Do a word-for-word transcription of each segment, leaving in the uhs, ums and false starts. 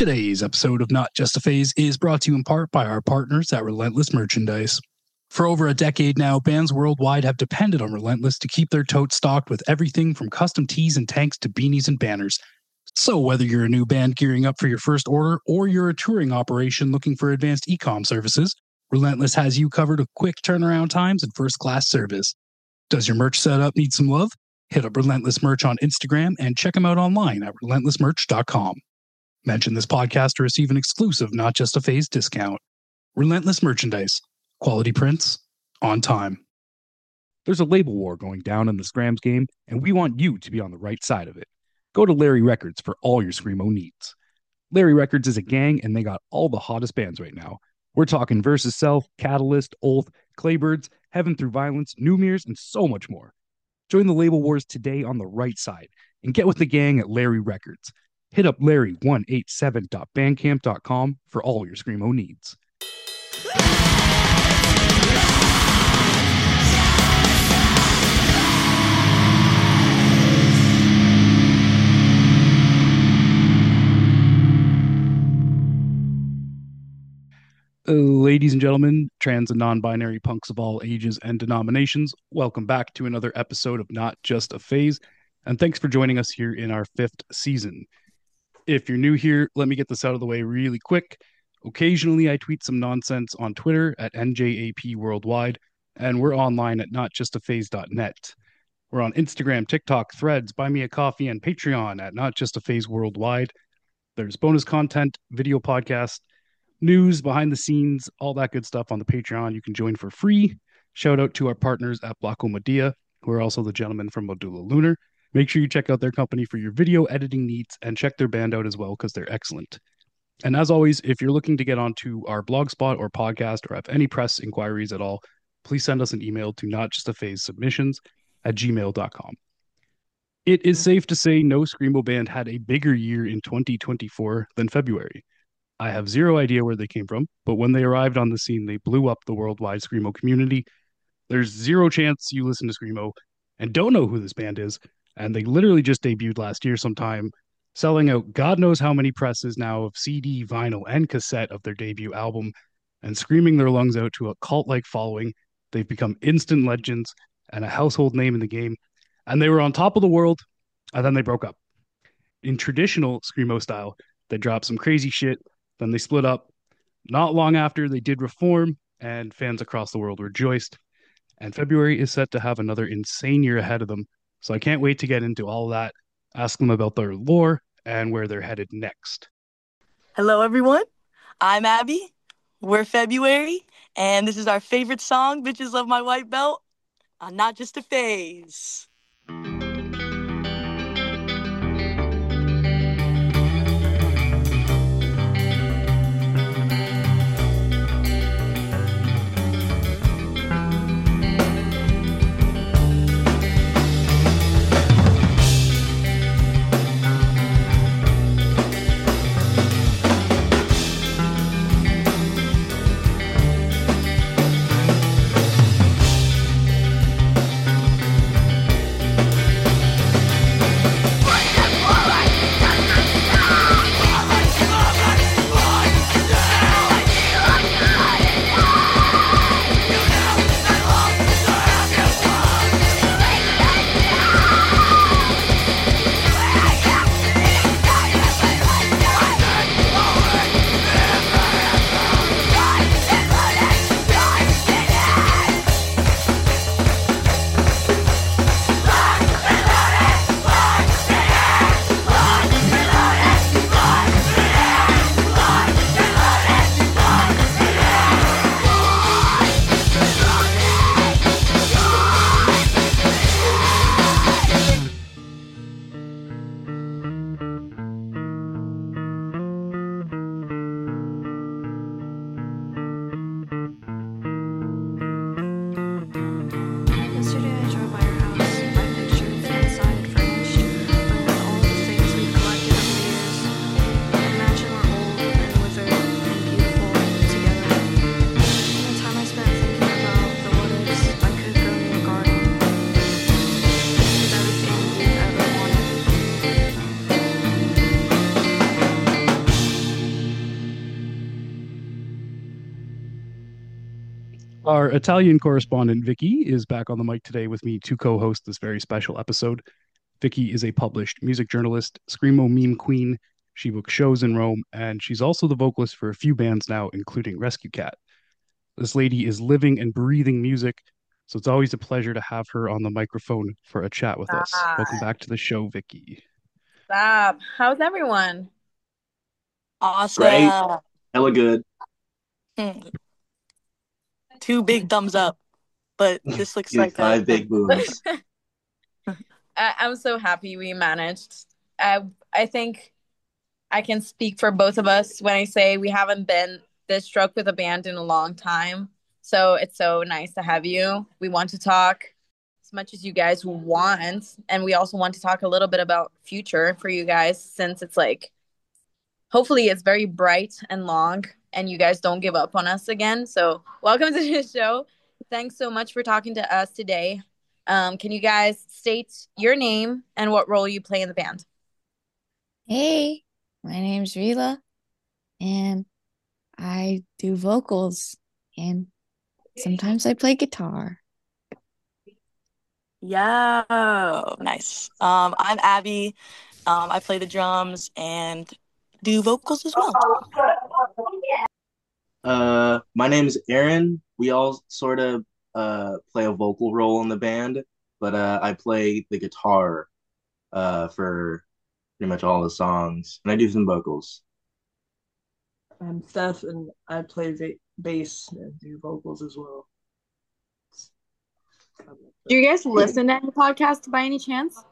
Today's episode of Not Just a Phase is brought to you in part by our partners at Relentless Merchandise. For over a decade now, bands worldwide have depended on Relentless to keep their totes stocked with everything from custom tees and tanks to beanies and banners. So whether you're a new band gearing up for your first order or you're a touring operation looking for advanced e-com services, Relentless has you covered with quick turnaround times and first-class service. Does your merch setup need some love? Hit up Relentless Merch on Instagram and check them out online at relentless merch dot com. Mention this podcast to receive an exclusive Not Just a Phase discount. Relentless Merchandise. Quality prints. On time. There's a label war going down in the Scrams game, and we want you to be on the right side of it. Go to Larry Records for all your Screamo needs. Larry Records is a gang, and they got all the hottest bands right now. We're talking Versus Self, Catalyst, Oath, Claybirds, Heaven Through Violence, Numirs, and so much more. Join the label wars today on the right side, and get with the gang at Larry Records. Hit up larry one eight seven dot bandcamp dot com for all your Screamo needs. Uh, ladies and gentlemen, trans and non-binary punks of all ages and denominations, welcome back to another episode of Not Just a Phase, and thanks for joining us here in our fifth season. If you're new here, let me get this out of the way really quick. Occasionally, I tweet some nonsense on Twitter at N J A P Worldwide, and we're online at not just a phase dot net. We're on Instagram, TikTok, Threads, Buy Me a Coffee, and Patreon at Not Just a Phase Worldwide. There's bonus content, video podcast, news, behind the scenes, all that good stuff on the Patreon. You can join for free. Shout out to our partners at Blocko Media, who are also the gentlemen from Modula Lunar. Make sure you check out their company for your video editing needs and check their band out as well because they're excellent. And as always, if you're looking to get onto our blogspot or podcast or have any press inquiries at all, please send us an email to notjustaphase at gmail dot com. It is safe to say no Screamo band had a bigger year in twenty twenty-four than February. I have zero idea where they came from, but when they arrived on the scene, they blew up the worldwide Screamo community. There's zero chance you listen to Screamo and don't know who this band is, and they literally just debuted last year sometime, selling out God knows how many presses now of C D, vinyl, and cassette of their debut album, and screaming their lungs out to a cult-like following. They've become instant legends and a household name in the game, and they were on top of the world, and then they broke up. In traditional Screamo style, they dropped some crazy shit, then they split up. Not long after, they did reform, and fans across the world rejoiced. And February is set to have another insane year ahead of them, so I can't wait to get into all of that, ask them about their lore, and where they're headed next. Hello, everyone. I'm Abby. We're February, and this is our favorite song, Bitches Love My White Belt, on Not Just a Phase. Our Italian correspondent, Vicky, is back on the mic today with me to co host this very special episode. Vicky is a published music journalist, Screamo meme queen. She books shows in Rome, and she's also the vocalist for a few bands now, including Rescue Cat. This lady is living and breathing music, so it's always a pleasure to have her on the microphone for a chat with us. Welcome Stop. back to the show, Vicky. Stop. How's everyone? Awesome. Great. Hella good. Hmm. Two big thumbs up, but this looks Give like five a big booms. I- I'm so happy we managed. I I think I can speak for both of us when I say we haven't been this struck with a band in a long time. So it's so nice to have you. We want to talk as much as you guys want, and we also want to talk a little bit about future for you guys since it's like hopefully it's very bright and long and you guys don't give up on us again. So welcome to the show. Thanks so much for talking to us today. Um, can you guys state your name and what role you play in the band? Hey, my name's Rila, and I do vocals, and sometimes I play guitar. Yeah, nice. Um, I'm Abby. Um, I play the drums and do vocals as well. Uh, my name is Aaron. We all sort of uh play a vocal role in the band, but uh I play the guitar uh for pretty much all the songs, and I do some vocals. I'm Steph, and I play va- bass and do vocals as well. Do you guys listen to any podcasts by any chance?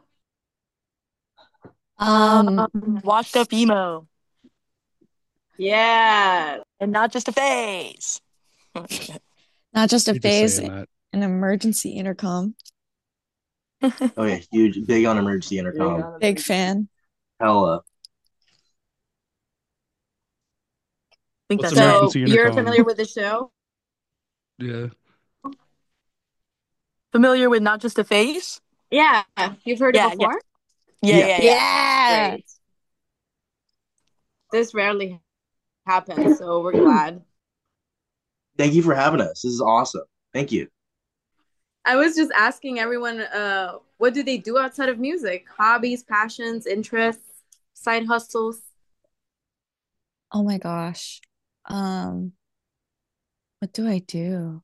Um, Um, washed up emo Yeah. and not just a phase. not just a You're just phase, saying that. an emergency intercom. Oh yeah, huge, big on emergency intercom. Big fan. Hella. I think What's that's So emergency you're intercom? familiar with the show? Yeah. familiar with not just a phase. Yeah. You've heard Yeah, it before? Yeah, Yeah. yeah, yeah. Yeah. Great. This rarely happens, so we're glad. Thank you for having us. This is awesome. Thank you. I was just asking everyone, uh, what do they do outside of music? Hobbies, passions, interests, side hustles? Oh my gosh. Um, what do I do?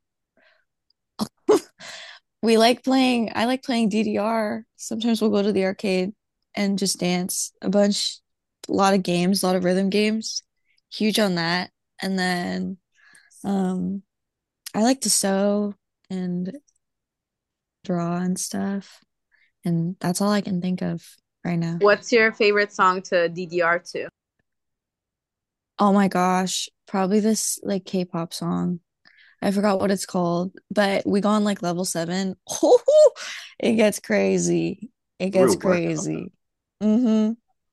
We like playing, I like playing D D R. Sometimes we'll go to the arcade and just dance a bunch, a lot of games, a lot of rhythm games. Huge on that. And then um I like to sew and draw and stuff. And that's all I can think of right now. What's your favorite song to D D R to? Oh my gosh, probably this like K-pop song. I forgot what it's called, but we go on like level seven. Oh, it gets crazy. It gets Real workout. crazy. Mm-hmm.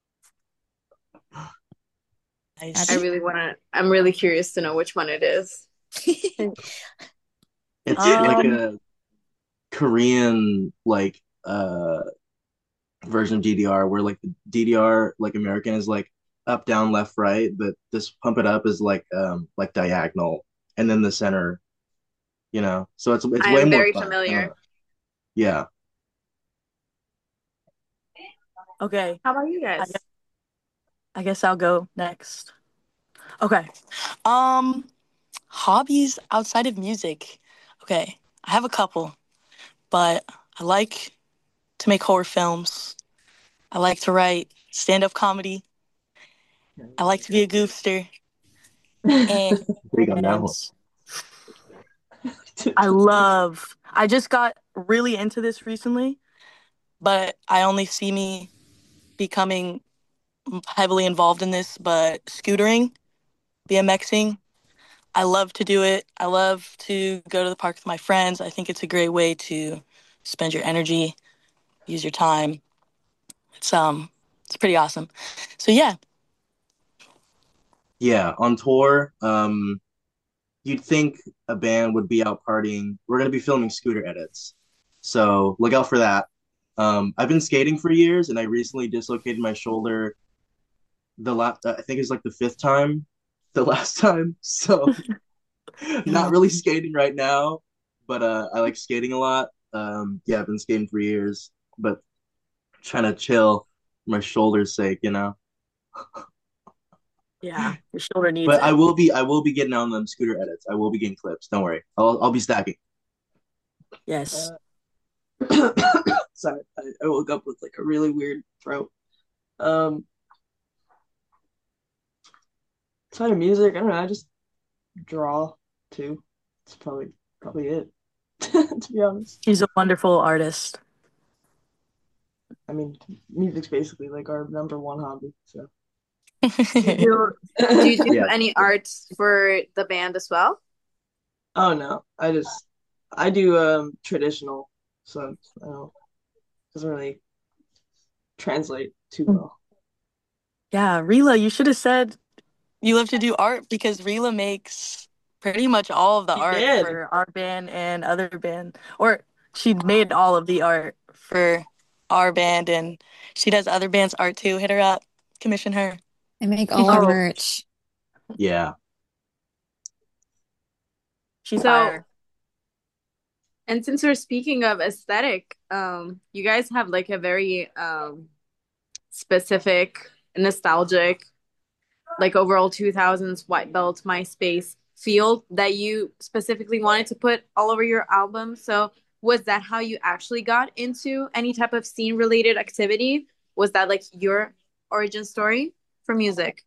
Nice. I really want to, I'm really curious to know which one it is. It's Um, like a Korean like uh version of D D R where like the D D R like American is like up, down, left, right, but this pump it up is like um like diagonal, and then the center, you know. So it's it's I way am more very fun. familiar. Uh, yeah. Okay, How about you I guys? guess, I guess I'll go next. Okay. Um, hobbies outside of music. Okay, I have a couple, but I like to make horror films. I like to write stand-up comedy. I like to be a goofster. And Big on that one. I love, I just got really into this recently, but I only see me becoming heavily involved in this, but scootering, BMXing, I love to do it. I love to go to the park with my friends. I think it's a great way to spend your energy, use your time. It's um it's pretty awesome. So yeah, Yeah, on tour, um, you'd think a band would be out partying. We're gonna be filming scooter edits, so look out for that. Um, I've been skating for years, and I recently dislocated my shoulder. The last, I think it's like the fifth time, the last time. So Not really skating right now, but uh, I like skating a lot. Um, yeah, I've been skating for years, but trying to chill for my shoulder's sake, you know. Yeah, your shoulder needs But I it. will be I will be getting on them scooter edits. I will be getting clips. Don't worry. I'll I'll be stacking. Yes. Uh, sorry, I, I woke up with like a really weird throat. Um, outside of music, I don't know. I just draw too. It's probably probably it. To be honest, He's a wonderful artist. I mean, music's basically like our number one hobby. So, Do you do, do you do Yeah. any arts for the band as well? oh no, I just I do um traditional, so I don't doesn't really translate too well. Yeah, Rila, you should have said you love to do art because Rila makes pretty much all of the She art did. for our band and other band. Or she made all of the art for our band and she does other bands' art too. Hit her up, commission her. I make all our Oh, merch. Yeah. she's So, fire. and since we're speaking of aesthetic, um, you guys have like a very um specific, nostalgic, like overall two thousands white belt MySpace feel that you specifically wanted to put all over your album. So was that how you actually got into any type of scene related activity? Was that like your origin story for music?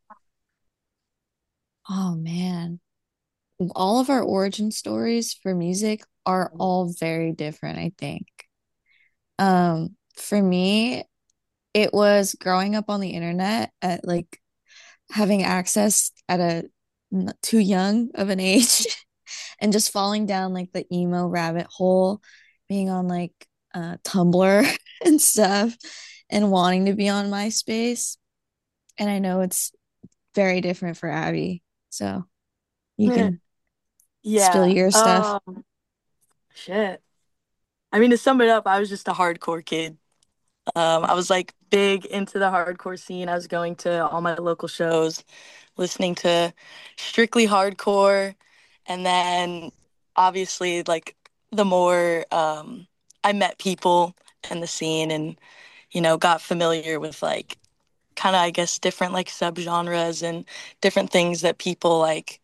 Oh man. All of our origin stories for music are all very different, I think. Um, for me, it was growing up on the internet at like having access at a n- too young of an age and just falling down like the emo rabbit hole, being on like uh, Tumblr and stuff and wanting to be on MySpace. And I know it's very different for Abby. So you can spill Yeah. your stuff. Um, shit. I mean, to sum it up, I was just a hardcore kid. Um, I was like big into the hardcore scene. I was going to all my local shows, listening to strictly hardcore. And then obviously, like, the more um, I met people in the scene and, you know, got familiar with like kind of, I guess, different like subgenres and different things that people like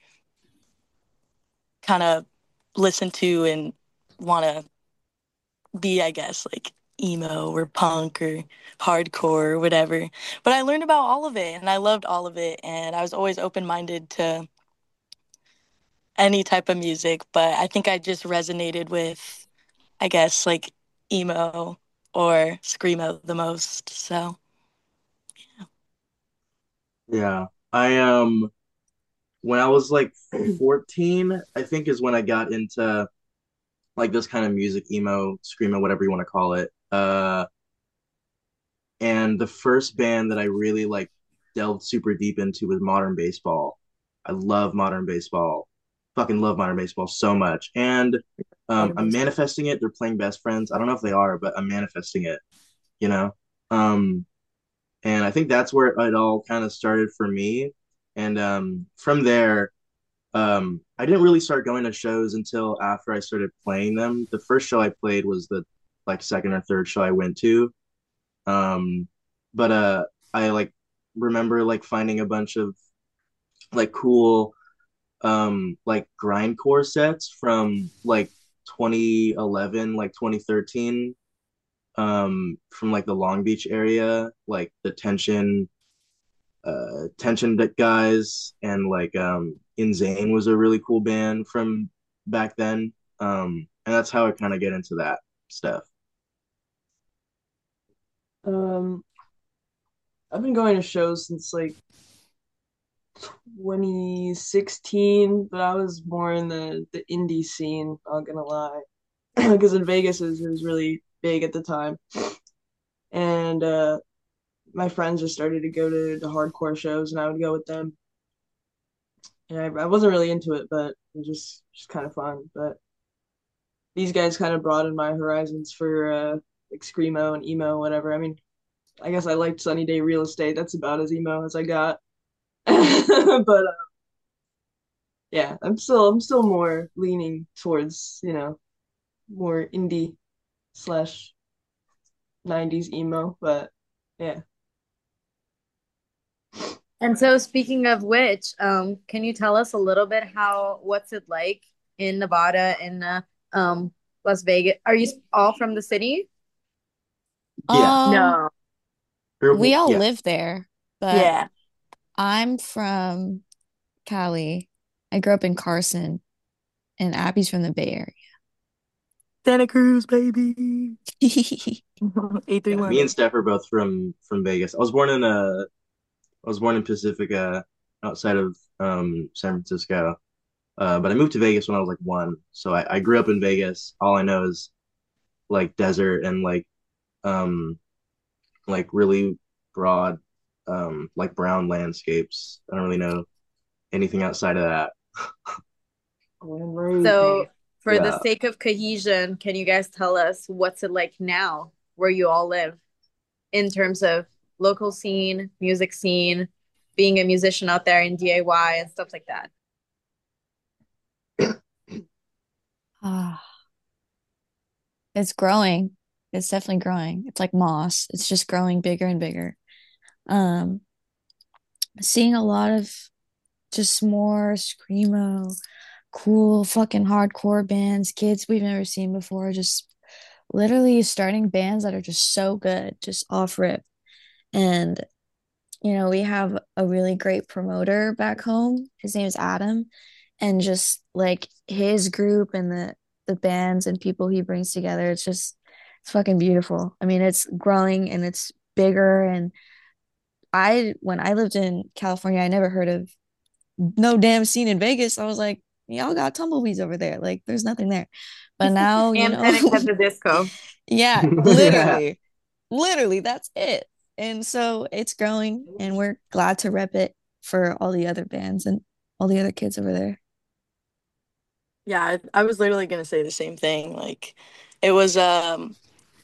kind of listen to and want to be, I guess, like emo or punk or hardcore or whatever. But I learned about all of it and I loved all of it. And I was always open minded to any type of music. But I think I just resonated with, I guess, like emo or screamo the most. So, Yeah. I um when I was like fourteen, I think is when I got into like this kind of music, emo, screamo, whatever you want to call it. Uh and the first band that I really like delved super deep into was Modern Baseball. I love Modern Baseball. Fucking love Modern Baseball so much. And um I'm manifesting it. They're playing Best Friends. I don't know if they are, but I'm manifesting it, you know? Um and I think that's where it all kind of started for me. And um from there, um I didn't really start going to shows until after I started playing them. The first show I played was the like second or third show I went to. Um, but uh, I like remember like finding a bunch of like cool um like grindcore sets from like twenty eleven, like twenty thirteen, um from like the Long Beach area, like the Tension uh Tension guys and like um Insane was a really cool band from back then. Um, and that's how I kind of get into that stuff. Um, I've been going to shows since like twenty sixteen, but I was more in the the indie scene, not gonna lie. Because in Vegas it was, it was really big at the time. And uh my friends just started to go to the hardcore shows and I would go with them. And I, I wasn't really into it, but it was just just kind of fun. But these guys kind of broadened my horizons for uh like screamo and emo, whatever. I mean, I guess I liked Sunny Day Real Estate. That's about as emo as I got. But uh, yeah, I'm still I'm still more leaning towards, you know, more indie slash nineties emo, but yeah. And so, speaking of which, um, can you tell us a little bit how what's it like in Nevada in uh, um Las Vegas? Are you all from the city? Yeah. Um, No. Or, we well, all yeah. live there, but Yeah. I'm from Cali. I grew up in Carson, and Abby's from the Bay Santa Cruz, baby. Area. Yeah. Me eight three one. and Steph are both from from Vegas. I was born in a I was born in Pacifica, outside of um San Francisco. Uh, but I moved to Vegas when I was like one. So I, I grew up in Vegas. All I know is like desert and like um like really broad um like brown landscapes. I don't really know anything outside of that. Born and raised. So, for the Yeah. sake of cohesion, can you guys tell us what's it like now where you all live in terms of local scene, music scene, being a musician out there in D I Y and stuff like that? Ah, it's growing. It's definitely growing. It's like moss. It's just growing bigger and bigger. Um, seeing a lot of just more screamo, cool fucking hardcore bands, kids we've never seen before, just literally starting bands that are just so good, just off rip. And you know, we have a really great promoter back home. His name is Adam, and just like his group and the the bands and people he brings together, it's just it's fucking beautiful. I mean, it's growing and it's bigger. And I, when I lived in California, I never heard of no damn scene in Vegas. I was like, y'all got tumbleweeds over there. Like, there's nothing there. But now, you And know, Panic at the Disco. yeah, Yeah. literally, literally, that's it. And so it's growing, and we're glad to rep it for all the other bands and all the other kids over there. Yeah, I, I was literally gonna say the same thing. Like, it was um,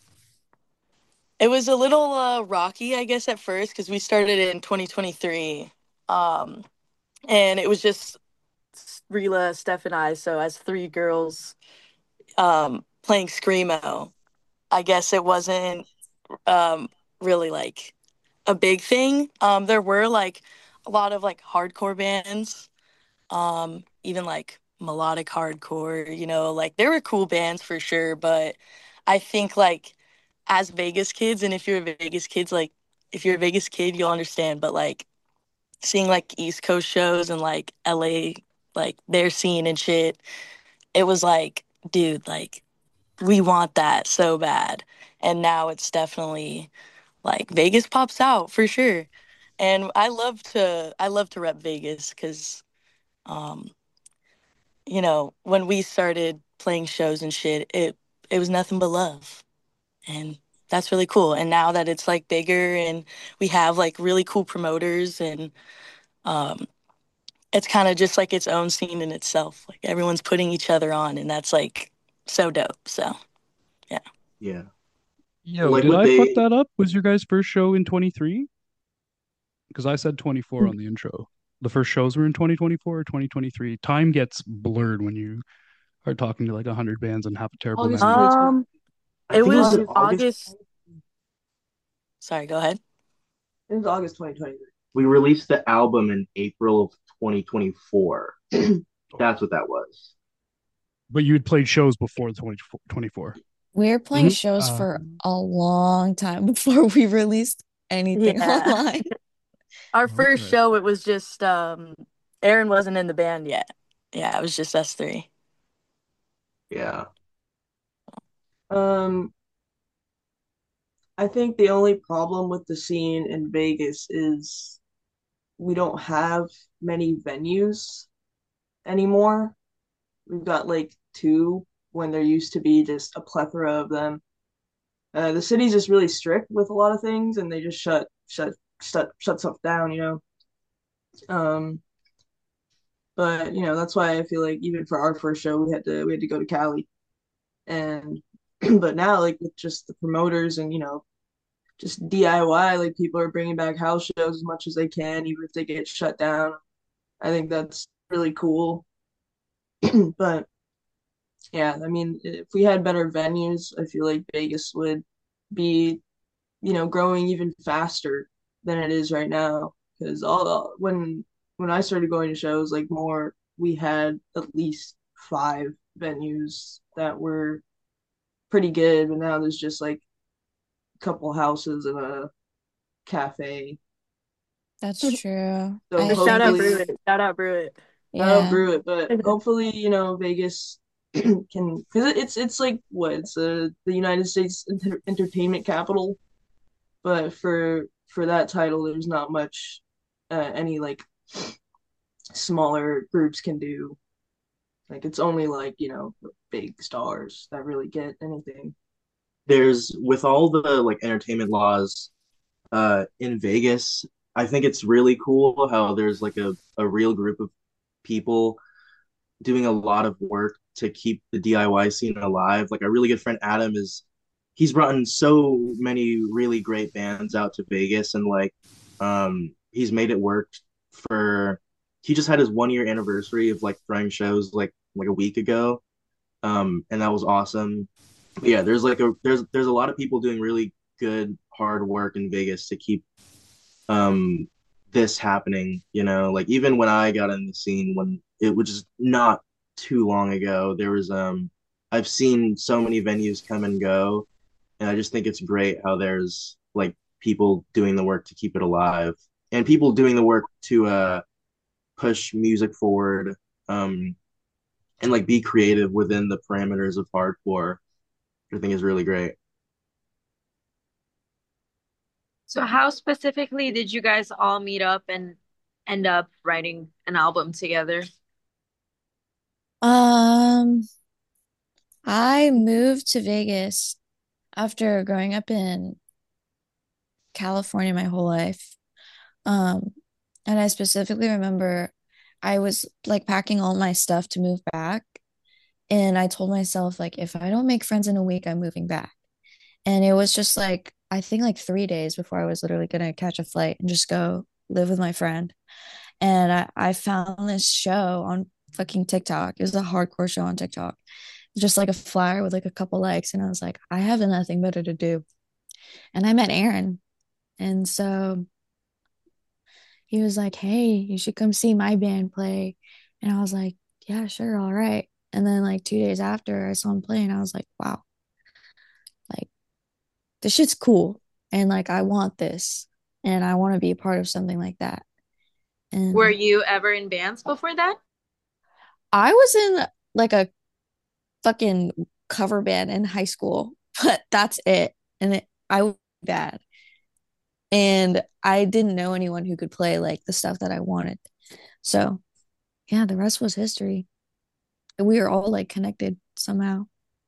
it was a little uh rocky, I guess, at first because we started in twenty twenty-three, um, and it was just Rila, Steph, and I. So as three girls, um, playing screamo, I guess it wasn't um really like a big thing. Um, there were like a lot of like hardcore bands, um, even like melodic hardcore, you know, like there were cool bands for sure, but I think like as Vegas kids, and if you're a Vegas kids, like if you're a Vegas kid, you'll understand, but like seeing like East Coast shows and like L A, like their scene and shit, it was like, dude, like we want that so bad. And now it's definitely like Vegas pops out for sure. And I love to I love to rep Vegas because um you know, when we started playing shows and shit, it it was nothing but love. And that's really cool. And now that it's like bigger and we have like really cool promoters and um it's kind of just like its own scene in itself. Like everyone's putting each other on and that's like so dope. So, yeah. Yeah. Yo, Like did what I fuck they that up? Was your guys' first show in twenty-three? Because I said twenty-four on the intro. The first shows were in twenty twenty-four or twenty twenty-three. Time gets blurred when you are talking to like one hundred bands and have a terrible August memory. twenty twenty. Um I it think it was was in August. August. August. Sorry, go ahead. It was August twenty twenty-three. We released the album in April of twenty twenty-four. That's what that was. But you had played shows before the twenty twenty-four. We were playing hmm shows Uh, for a long time before we released anything Yeah. online. Our first okay. show, it was just um Aaron wasn't in the band yet. Yeah, it was just us three. Yeah. Um, I think the only problem with the scene in Vegas is we don't have many venues anymore. We've got like two when there used to be just a plethora of them. Uh, the city's just really strict with a lot of things, and they just shut shut shut shut stuff down, you know. Um, but you know that's why I feel like even for our first show, we had to we had to go to Cali, and but now like with just the promoters and you know just D I Y, like people are bringing back house shows as much as they can, even if they get shut down. I think that's really cool. But yeah, I mean, if we had better venues, I feel like Vegas would be, you know, growing even faster than it is right now. Because all when when I started going to shows, like more, we had at least five venues that were pretty good, but now there's just like a couple houses and a cafe. That's true. So I Shout think, out hopefully, Brewitt. Shout out Brewitt. I don't yeah, brew it, but hopefully, you know, Vegas can, because it's it's like what, it's uh, the United States enter entertainment capital, but for for that title, there's not much uh, any like smaller groups can do. Like it's only like, you know, big stars that really get anything. There's with all the like entertainment laws uh in Vegas, I think it's really cool how there's like a, a real group of people doing a lot of work to keep the D I Y scene alive. Like a really good friend Adam is he's brought in so many really great bands out to Vegas and like um he's made it work for he just had his one year anniversary of like throwing shows like like a week ago. Um and that was awesome. But yeah, there's like a there's there's a lot of people doing really good hard work in Vegas to keep um this happening, you know, like even when I got in the scene when it was just not too long ago, there was um I've seen so many venues come and go, and I just think it's great how there's like people doing the work to keep it alive and people doing the work to uh push music forward um and like be creative within the parameters of hardcore, which I think is really great. So how specifically did you guys all meet up and end up writing an album together? um, I moved to Vegas after growing up in California my whole life. Um, and I specifically remember I was like packing all my stuff to move back. And I told myself, like, if I don't make friends in a week, I'm moving back. And it was just like, I think like three days before I was literally gonna catch a flight and just go live with my friend. And I, I found this show on fucking TikTok. It was a hardcore show on TikTok. Just like a flyer with like a couple likes. And I was like, I have nothing better to do. And I met Aaron. And so he was like, hey, you should come see my band play. And I was like, yeah, sure, all right. And then like two days after I saw him play, and I was like, wow, like this shit's cool. And like I want this. And I want to be a part of something like that. Were And you ever in bands before that? I was in like a fucking cover band in high school, but that's it. And it, I was bad. And I didn't know anyone who could play like the stuff that I wanted. So yeah, the rest was history. We are all like connected somehow.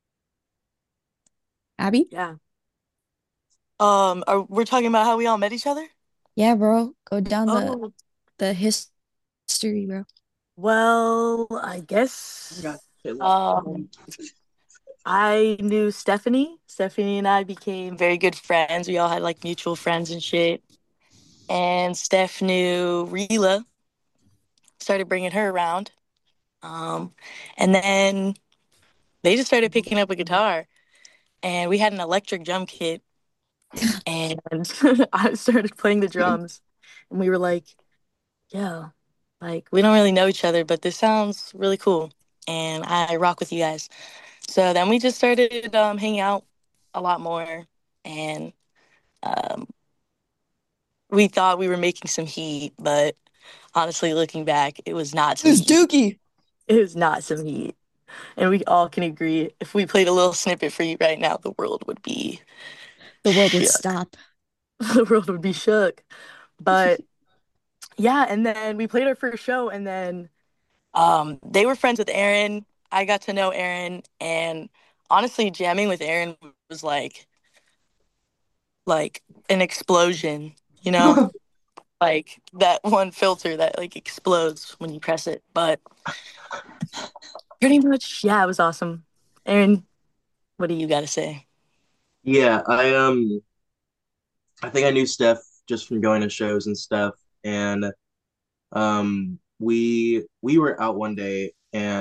Abby? Yeah. Um, are we're talking about how we all met each other? Yeah, bro. Go down the Oh, the his- history, bro. well, I guess Got shit left. um I knew Stephanie. Stephanie and I became very good friends. We all had like mutual friends and shit. And Steph knew Rila, started bringing her around. Um, and then they just started picking up a guitar, and we had an electric drum kit, and I started playing the drums, and we were like, yeah, like we don't really know each other, but this sounds really cool, and I rock with you guys. So then we just started um, hanging out a lot more, and um, we thought we were making some heat, but honestly, looking back, it was not some It's heat. Dookie. It was not some heat. And we all can agree if we played a little snippet for you right now, the world would be The world would shook. stop. The world would be shook. But yeah, and then we played our first show, and then um, they were friends with Aaron. I got to know Aaron, and honestly, jamming with Aaron was like like an explosion, you know? Like that one filter that like explodes when you press it. But pretty much, yeah, it was awesome. Aaron, what do you got to say? Yeah, I um I think I knew Steph just from going to shows and stuff, and um we we were out one day and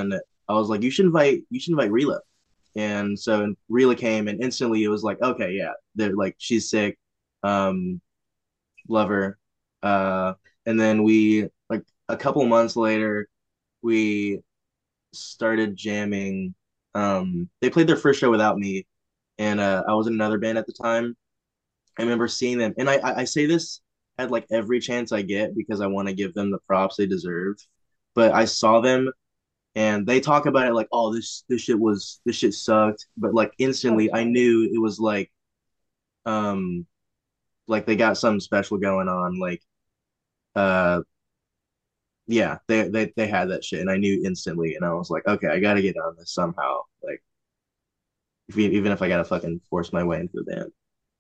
I was like, you should invite you should invite Rila. And so Rila came, and instantly it was like, okay, yeah, they're like, she's sick. Um, love her. Uh, and then we like a couple months later, we started jamming. Um, they played their first show without me, and uh, I was in another band at the time. I remember seeing them, and I I, I say this at like every chance I get because I want to give them the props they deserve. But I saw them, and they talk about it like, oh, this this shit was this shit sucked, but like instantly I knew it was like um like they got something special going on. Like uh yeah, they they they had that shit, and I knew instantly, and I was like, okay, I gotta get on this somehow. Like if, even if I gotta fucking force my way into the band.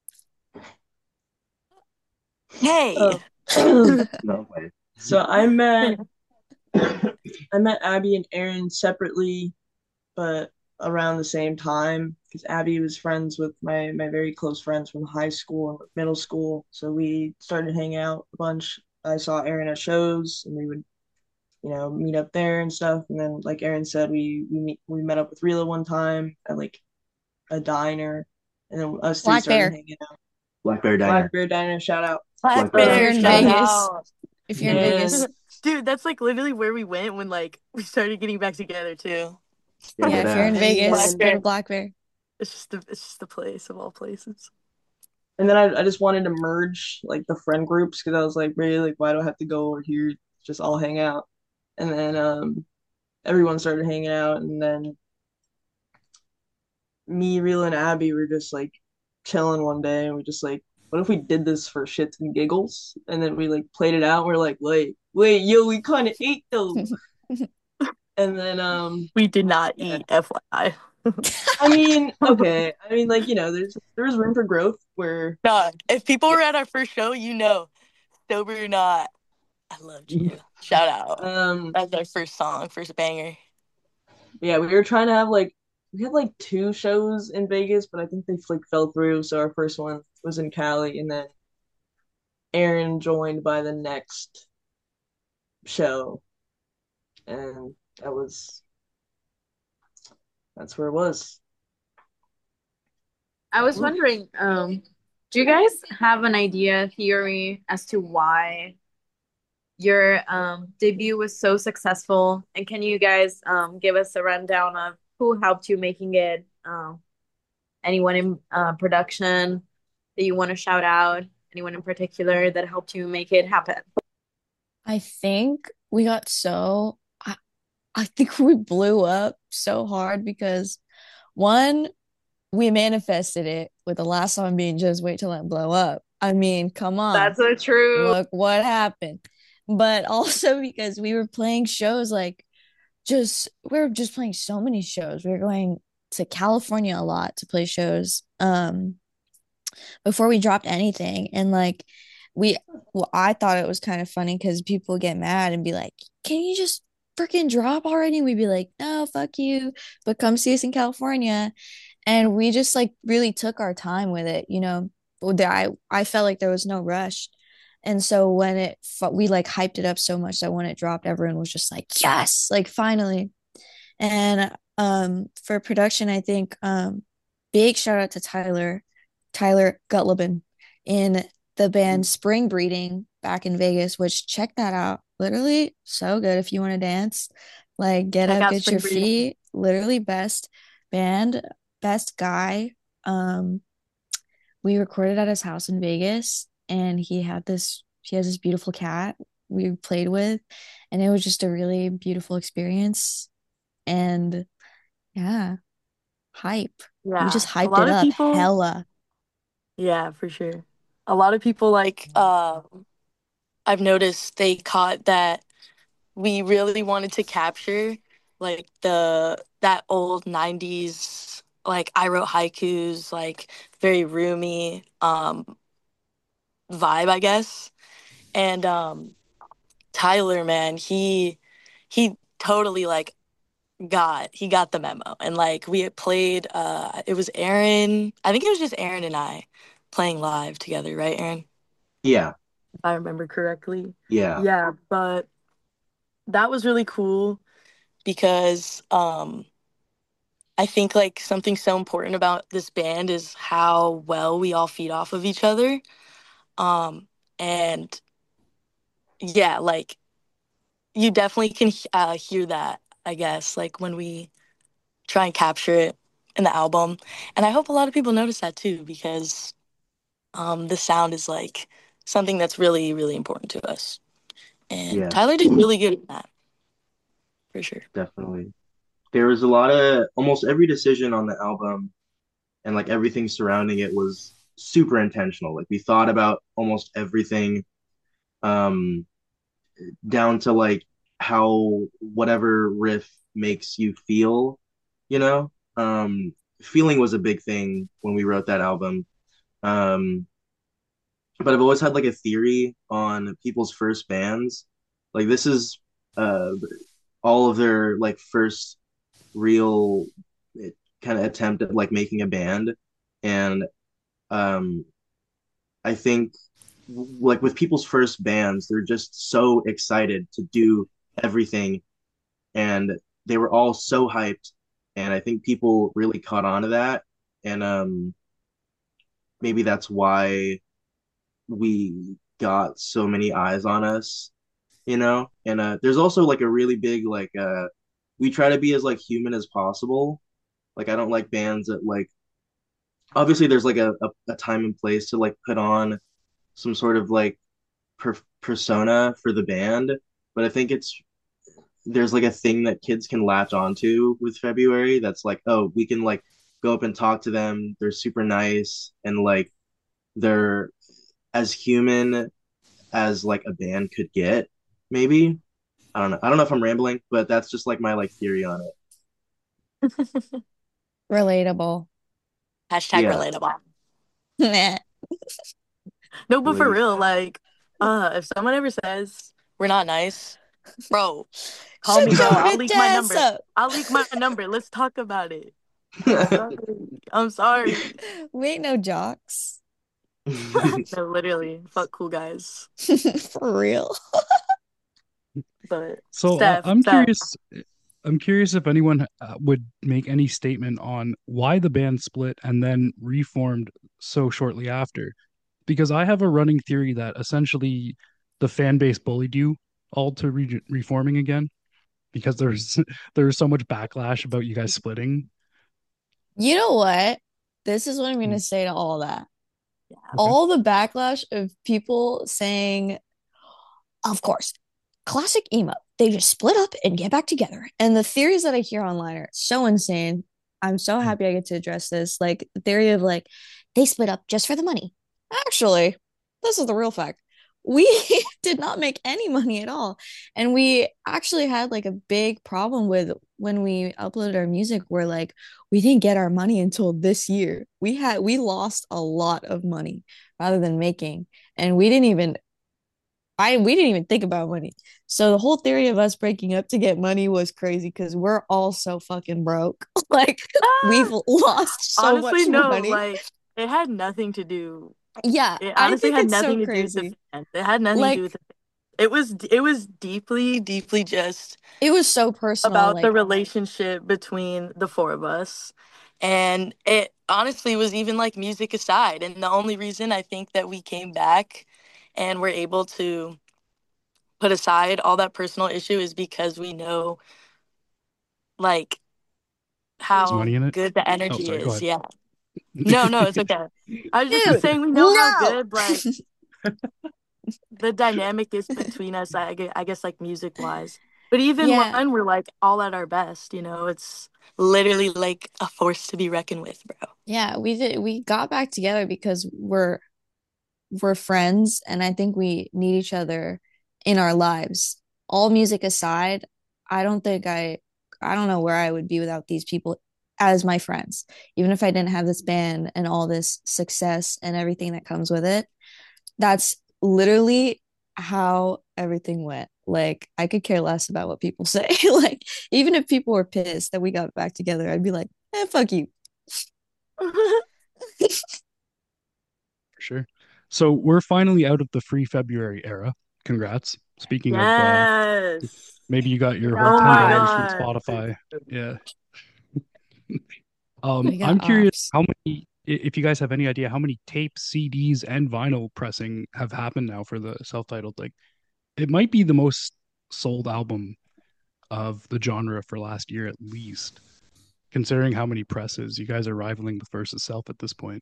Hey. Oh. No way. So I met I met Abby and Aaron separately, but around the same time because Abby was friends with my my very close friends from high school and middle school. So we started hanging out a bunch. I saw Aaron at shows, and we would, you know, meet up there and stuff. And then, like Aaron said, we we meet we met up with Rila one time at like a diner, and then us two Black started Bear. hanging out. Black Bear Diner. Black Bear Diner, shout out. Black Bear. If you're Bear, in shout Vegas, out. if you're in Yeah. Vegas, Dude, that's like literally where we went when like we started getting back together too. Yeah, yeah, dead if you're in ass. Vegas, And- go to Black Bear. It's just the it's just the place of all places. And then I, I just wanted to merge like the friend groups because I was like, really, like, why do I have to go over here? Just all hang out. And then um, everyone started hanging out, and then me, Reel, and Abby were just like chilling one day, and we just like, what if we did this for shits and giggles? And then we like played it out. And we're like, wait, wait, yo, we kind of ate those. And then um, We did not Yeah. eat, F Y I. I mean, okay, I mean, like, you know, there's there's room for growth where No, if people were at our first show, you know, sober or not, I loved you. Shout out. um, That's our first song, first banger. yeah, we were trying to have like we had like two shows in Vegas, but I think they like fell through. So our first one was in Cali, and then Aaron joined by the next show, and that was that's where it was. I was wondering, um, do you guys have an idea, theory as to why your um debut was so successful? And can you guys um give us a rundown of who helped you making it? Um, anyone in uh, production that you want to shout out? Anyone in particular that helped you make it happen? I think we got so I, I think we blew up so hard because one, we manifested it with the last song being Just Wait Till I Blow Up. I mean, come on. That's so true. Look what happened. But also because we were playing shows like just we were just playing so many shows. We were going to California a lot to play shows um before we dropped anything. And like we well, I thought it was kind of funny because people get mad and be like, can you just freaking drop already? And we'd be like, no, fuck you, but come see us in California. And we just like really took our time with it, you know. I I felt like there was no rush. And so when it we like hyped it up so much that when it dropped, everyone was just like, yes, like finally. And um for production, I think um big shout out to Tyler, Tyler Gutleben in the band Spring Breeding back in Vegas, which check that out. Literally so good if you want to dance. Like get Check up, out get Spring your Breeding. feet. Literally best band, best guy. Um we recorded at his house in Vegas, and he had this he has this beautiful cat we played with, and it was just a really beautiful experience. And yeah, hype. Yeah. We just a hyped lot it of up people, hella. Yeah, for sure. A lot of people like um I've noticed they caught that we really wanted to capture like the that old nineties, like I wrote haikus, like very roomy um vibe, I guess. And um Tyler, man, he he totally like got he got the memo. And like we had played uh it was Aaron, I think it was just Aaron and I playing live together, right, Aaron? Yeah, If I remember correctly. yeah. Yeah, but that was really cool because um, I think like something so important about this band is how well we all feed off of each other. Um, and yeah, like you definitely can uh, hear that, I guess, like when we try and capture it in the album. And I hope a lot of people notice that too, because um, the sound is like something that's really, really important to us. And Yeah, Tyler did really good at that, for sure. definitely. There was a lot of almost every decision on the album and like everything surrounding it was super intentional. Like we thought about almost everything, um, down to like how whatever riff makes you feel, you know? Um, feeling was a big thing when we wrote that album. Um, but I've always had like a theory on people's first bands. Like this is uh all of their like first real kind of attempt at like making a band. And um I think like with people's first bands, they're just so excited to do everything and they were all so hyped and I think people really caught on to that and um maybe that's why we got so many eyes on us, you know? And uh there's also like a really big like uh we try to be as like human as possible. Like I don't like bands that like obviously there's like a, a, a time and place to like put on some sort of like per persona for the band, but I think it's there's like a thing that kids can latch onto with February that's like, oh, we can like go up and talk to them. They're super nice and like they're as human as like a band could get, maybe. I don't know. I don't know if I'm rambling, but that's just like my like theory on it. Relatable. Hashtag Yeah, relatable. Nah. No, but for really. real, like, uh, if someone ever says we're not nice, bro, call me, Shut bro. your I'll bitch leak my ass number. up. I'll leak my number. Let's talk about it. I'm sorry. I'm sorry. We ain't no jocks. No, literally, fuck cool guys. For real. But So uh, Steph, I'm Steph, curious. I'm curious if anyone uh, would make any statement on why the band split and then reformed so shortly after. Because I have a running theory that essentially the fan base bullied you all to re reforming again because there's there's so much backlash about you guys splitting. You know what? This is what I'm going Hmm. to say to all that. yeah, Okay. All the backlash of people saying, of course, classic emo. They just split up and get back together. And the theories that I hear online are so insane. I'm so Hmm. happy I get to address this. Like the theory of like they split up just for the money. Actually, this is the real fact. We did not make any money at all. And we actually had like a big problem with when we uploaded our music where like we didn't get our money until this year. We had we lost a lot of money rather than making. And we didn't even I we didn't even think about money. So the whole theory of us breaking up to get money was crazy because we're all so fucking broke. Like we've lost so honestly, much no, money. like it had nothing to do. Yeah, It I honestly think had it's so nothing to do with the crazy. fans. It had nothing to do with Like the. It was it was deeply, deeply just it was so personal. about the Like relationship between the four of us. And it honestly was even like music aside. And the only reason I think that we came back and were able to put aside all that personal issue is because we know like There's how money in it. good the Oh, energy sorry. Go is. ahead. Yeah. No, no, it's okay. I was just dude, saying we know how no. good like the dynamic is between us, I guess, I guess like music wise. But even Yeah. when we're like all at our best, you know, it's literally like a force to be reckoned with, bro. Yeah, we did we got back together because we're we're friends and I think we need each other in our lives. All music aside, I don't think I I don't know where I would be without these people as my friends. Even if I didn't have this band and all this success and everything that comes with it. That's literally how everything went. Like I could care less about what people say. Like even if people were pissed that we got back together, I'd be like, "Eh, fuck you." For sure. So we're finally out of the free February era. Congrats. Speaking of uh Yes. Maybe you got your Oh whole ten my dollars from God. Spotify. Yeah. um, We got I'm curious ops. how many, i- if you guys have any idea how many tapes, C Ds, and vinyl pressing have happened now for the self-titled. Like, it might be the most sold album of the genre for last year, at least, considering how many presses. You guys are rivaling the first itself at this point,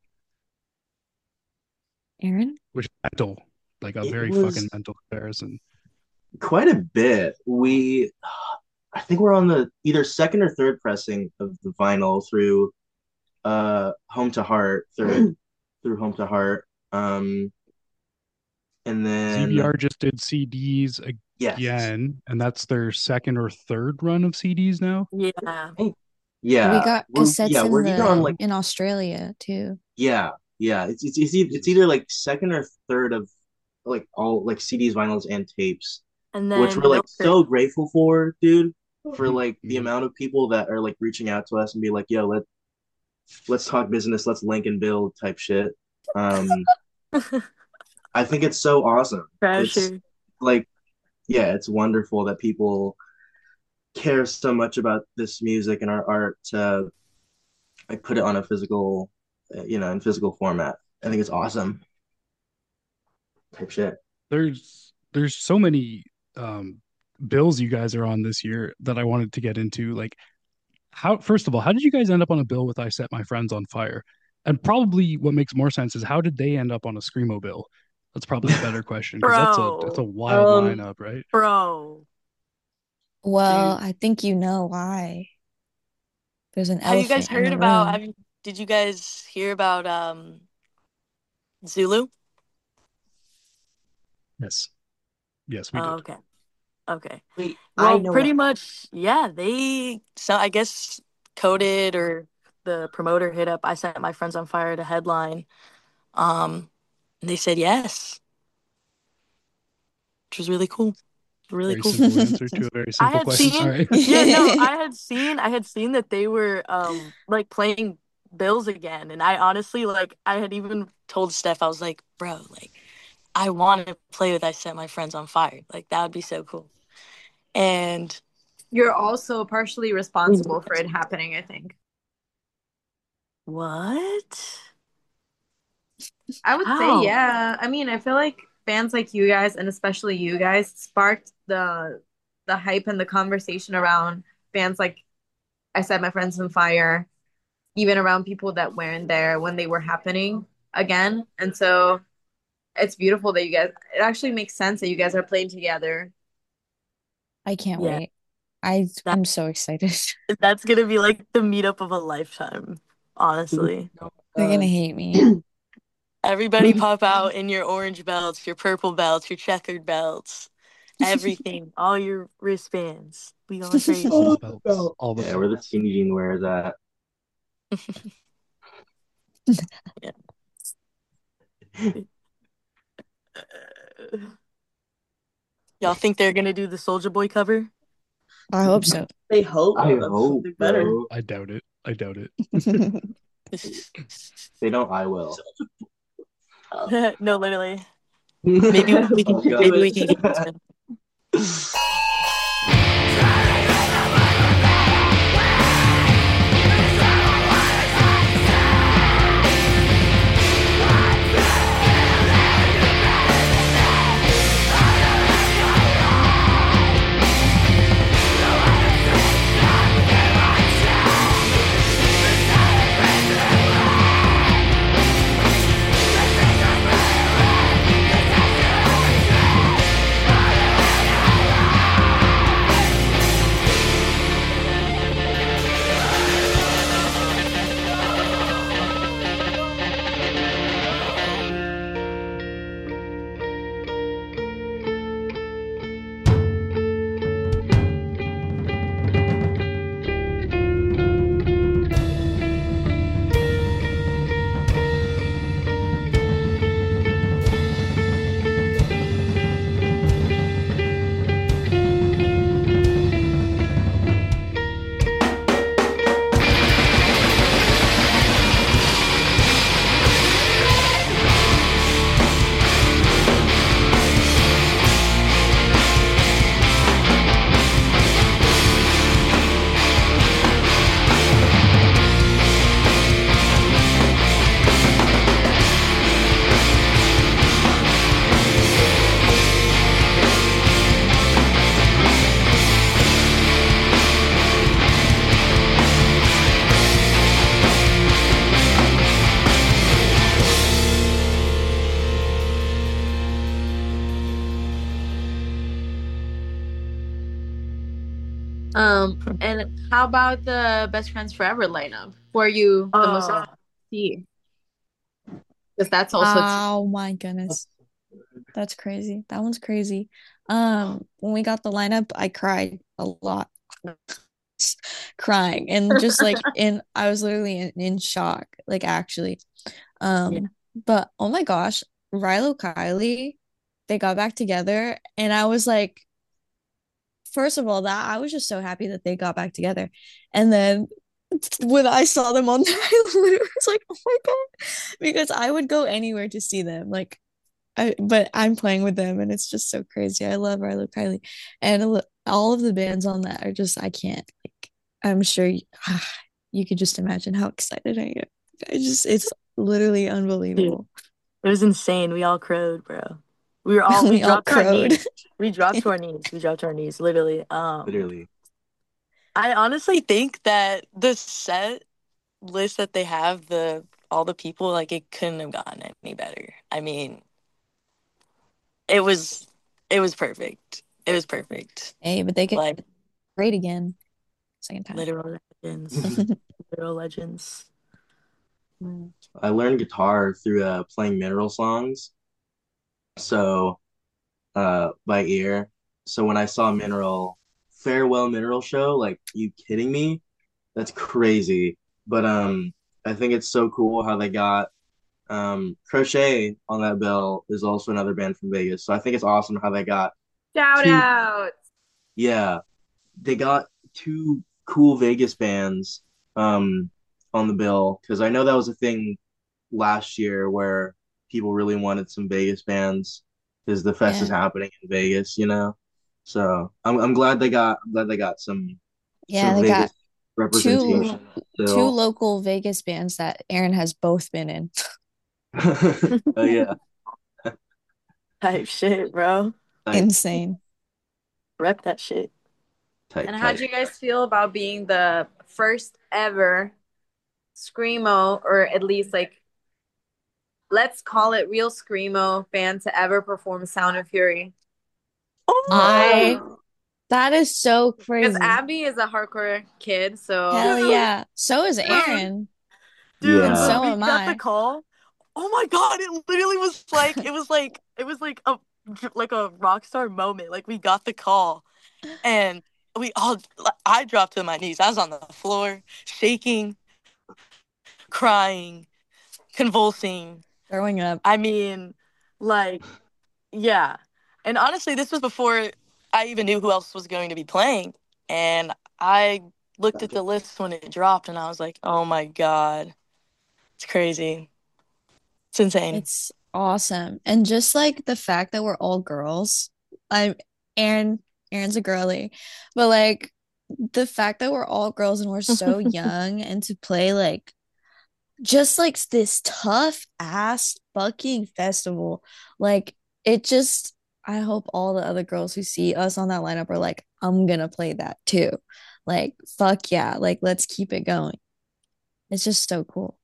Aaron? which is mental, like a It very was fucking mental comparison. quite a bit. We, I think we're on the either second or third pressing of the vinyl through uh Home to Heart, through through Home to Heart. Um, and then Z B R just did C Ds yes, again, and that's their second or third run of C Ds now. Yeah. We yeah, got we're cassettes yeah in we're either on the like in Australia too. yeah yeah it's it's it's, e- it's either like second or third of like all like C Ds, vinyls, and tapes, And which then we're like Milk Crate. so grateful for, dude, for Mhm. like the Mhm. amount of people that are like reaching out to us and be like, yo, let let's talk business, let's link and build type shit. Um, I think it's so awesome. It's Pressure. like, yeah, it's wonderful that people care so much about this music and our art to like put it on a physical, uh, you know, in physical format. I think it's awesome. Type shit. There's there's so many um bills you guys are on this year that I wanted to get into. Like, how first of all, how did you guys end up on a bill with I Set My Friends on Fire? And probably what makes more sense is how did they end up on a Screamo bill? That's probably a better question because that's a that's a Bro. wild Um, lineup, right? Bro. Well, Dude. I think you know why. There's an Have you guys elephant in heard the about room. have you did you guys hear about um Zulu? Yes. Yes, we Oh, did. okay. Okay. Wait, I Well, know pretty what. much, yeah, they so I guess coded or the promoter hit up I Set My Friends on Fire to headline. Um and they said yes, which was really cool. Really Very cool. simple answer to a very I simple had question. All seen, right. yeah, no, I had seen, I had seen that they were um like playing Bills again, and I honestly like I had even told Steph I was like, bro, like I want to play with I Set My Friends on Fire, like that would be so cool. And You're also partially responsible for it happening, I think. what? I would say, How? yeah. I mean, I feel like bands like you guys, and especially you guys, sparked the the hype and the conversation around bands like I Set My Friends on Fire, even around people that weren't there when they were happening again. And so it's beautiful that you guys, it actually makes sense that you guys are playing together. I can't Yeah, wait. I that I'm so excited. that's gonna be like the meetup of a lifetime, honestly. They're gonna Uh, hate me. Everybody pop out in your orange belts, your purple belts, your checkered belts, everything, all your wristbands. We going crazy. All the Oh, belts. no. All the Yeah, where the belts. skinny jean wears at. Yeah. Y'all think they're gonna do the Soulja Boy cover? I hope so. They hope I that's hope, something better. bro. I doubt it. I doubt it. They don't, I will. No, literally. Maybe we can. Oh, God. Maybe we can get into it. Um, and how about the Best Friends Forever lineup? Who are you the most Oh, excited to see? Because that's also t- Oh my goodness. That's crazy. That one's crazy. Um, when we got the lineup, I cried a lot. Crying and just like in I was literally in, in shock, like actually. yeah. Um, but oh my gosh, Rilo Kiley, they got back together, and I was like, first of all, that I was just so happy that they got back together. And then when I saw them on there, I literally was like, oh my God. Because I would go anywhere to see them. Like I but I'm playing with them and it's just so crazy. I love Rilo Kiley. And all of the bands on that are just I can't like I'm sure you, you could just imagine how excited I am. I just it's literally Dude, unbelievable. it was insane. We all crowed, bro. We were all we We all dropped to our crowed. knees. We dropped to our knees. We dropped to our knees, literally. Um, Literally. I honestly think that the set list that they have, the all the people, like it couldn't have gotten any better. I mean, it was it was perfect. It was perfect. Hey, but they get Like great again. Second time. literal legends. Literal legends. I learned guitar through uh, playing Mineral songs, so uh, by ear. So when I saw Mineral, Farewell Mineral show, like, you kidding me? That's crazy. But um, I think it's so cool how they got um Crochet on that bill is also another band from Vegas. So I think it's awesome how they got shout two, out. yeah, they got two cool Vegas bands um on the bill because I know that was a thing last year where people really wanted some Vegas bands because the fest is Yeah. happening in Vegas, you know. So I'm I'm glad they got I'm glad they got some Yeah, some they got Vegas two representation two still. local Vegas bands that Aaron has both been in. Oh yeah, Type shit, bro. tight, Insane. Rep that shit. tight, And how tight. do you guys feel about being the first ever screamo, or at least like let's call it real screamo band to ever perform Sound of Fury? Oh I my that is so Because crazy. Abby is a hardcore kid, so Hell god. yeah. So is Dude, Aaron, dude, and Yeah, when so we am got the I. call, oh my god, it literally was like it was like it was like a like a rock star moment. Like we got the call and we all I dropped to my knees. I was on the floor, shaking, crying, convulsing. Throwing up. I mean, like, yeah. And honestly, this was before I even knew who else was going to be playing. And I looked at gotcha. the list when it dropped and I was like, oh my God, it's crazy. It's insane. It's awesome. And just like the fact that we're all girls. I'm Aaron Aaron's a girly. But like the fact that we're all girls and we're so young and to play like just like this tough ass fucking festival. Like it just I hope all the other girls who see us on that lineup are like, I'm gonna play that too. Like, fuck yeah, like let's keep it going. It's just so cool.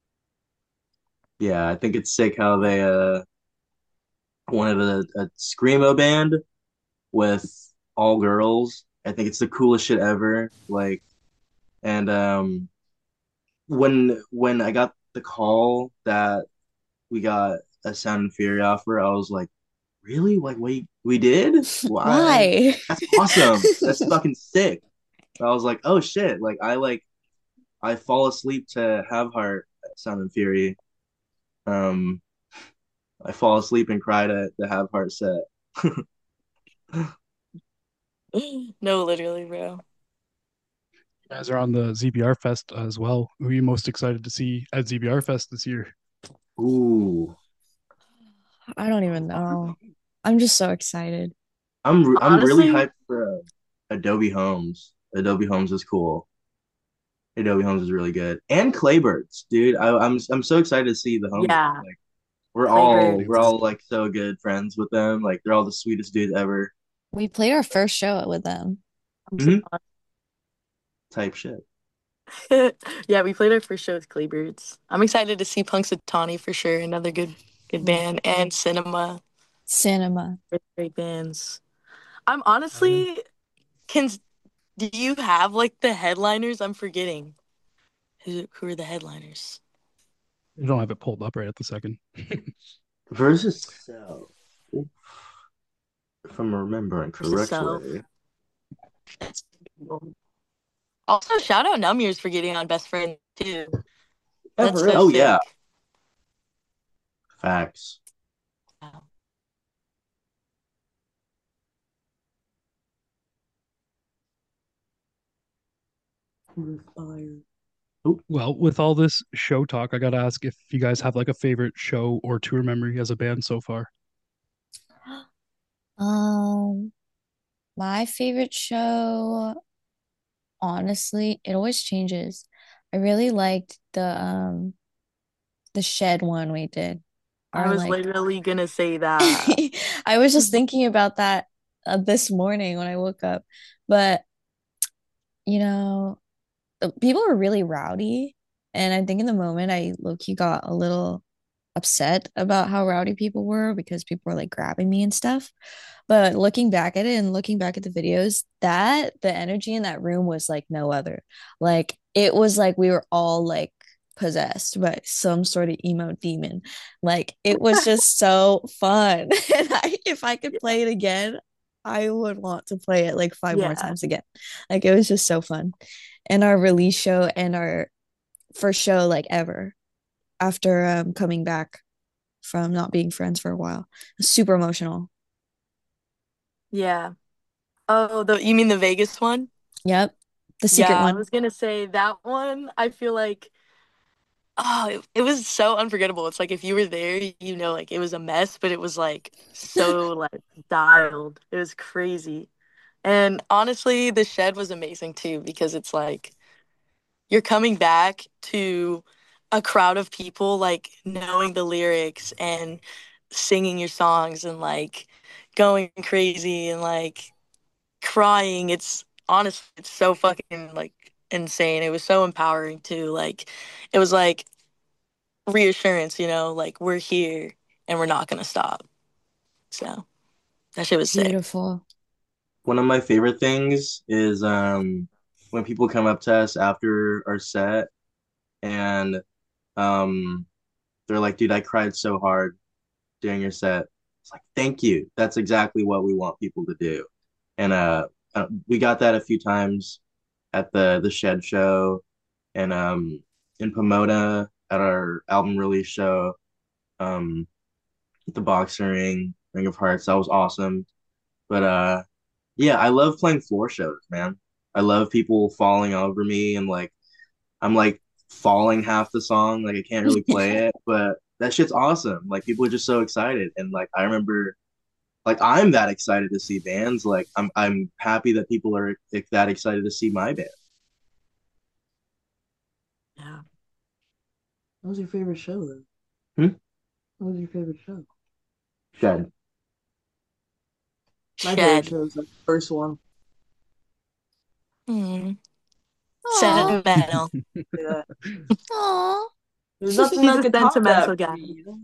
Yeah, I think it's sick how they uh wanted a, a screamo band with all girls. I think it's the coolest shit ever. Like, and um, when when I got the call that we got a Sound and Fury offer, I was like, really? Like, wait, we did? Why? Why? That's awesome. That's fucking sick. I was like, oh shit! Like, I like I fall asleep to Have Heart at Sound and Fury. Um, I fall asleep and cry to the Have Heart set. No, literally, bro. You guys are on the Z B R Fest as well. Who are you most excited to see at Z B R Fest this year? Ooh, I don't even know. I'm just so excited. I'm I'm really Honestly, hyped for uh, Adobe Homes. Adobe Homes is cool. Adobe Homes is really good, and Claybirds, dude. I, I'm I'm so excited to see the Homes. yeah, Like we're all Claybird. we're all like so good friends with them. Like they're all the sweetest dudes ever. We played our first show with them. I'm so Hmm. Type shit. Yeah, we played our first show with Claybirds. I'm excited to see Punxsutawney for sure. Another good good band. And Cinema. Cinema. Great, great bands. I'm honestly can Do you have like the headliners? I'm forgetting. Who who are the headliners? I don't have it pulled up right at the second. Versus Cell, if I'm remembering Versus Cell. correctly. Also, shout out Numyears for getting on Best Friend too. Oh, That's for so real? Oh, yeah. sick. Facts. Wow. Fire. Well, with all this show talk, I gotta ask if you guys have like a favorite show or tour memory as a band so far. Um, my favorite show, honestly, it always changes. I really liked the um the shed one we did. I Or was like literally gonna say that. I was just thinking about that uh, this morning when I woke up. But you know, the people were really rowdy, and I think in the moment I low-key got a little upset about how rowdy people were because people were like grabbing me and stuff. But looking back at it and looking back at the videos, that the energy in that room was like no other. Like it was like we were all like possessed by some sort of emo demon. Like it was just so fun. And I, if I could play it again, I would want to play it like five more Yeah. times again. Like it was just so fun. And our release show and our first show like ever after um coming back from not being friends for a while. Super emotional. Yeah. Oh, the you mean the Vegas one? Yep. The secret Yeah, I one. was gonna say that one. I feel like oh, it, it was so unforgettable. It's like if you were there, you know, like it was a mess, but it was like so like dialed. It was crazy. And honestly, the shed was amazing too because it's like you're coming back to a crowd of people like knowing the lyrics and singing your songs and like going crazy and like crying. It's honestly it's so fucking like insane. It was so empowering too. Like it was like reassurance, you know, like we're here and we're not gonna stop. So that shit was sick. Beautiful. One of my favorite things is um when people come up to us after our set and um they're like, dude, I cried so hard during your set. It's like, thank you. That's exactly what we want people to do. And uh, uh we got that a few times at the the Shed show and um in Pomona at our album release show, um at the Boxing Ring, Ring of Hearts. That was awesome. But uh yeah, I love playing floor shows, man. I love people falling over me and like I'm like falling half the song, like I can't really play it, but that shit's awesome. Like people are just so excited and like I remember like I'm that excited to see bands. Like I'm I'm happy that people are like, that excited to see my band. Yeah. What was your favorite show then? Hmm? What was your favorite show? Shed. My favorite Shed. show was the first one. Hmm. Aw. Sentimental. Yeah. Aw. There's nothing He's that a could top sentimental that guy. for me, you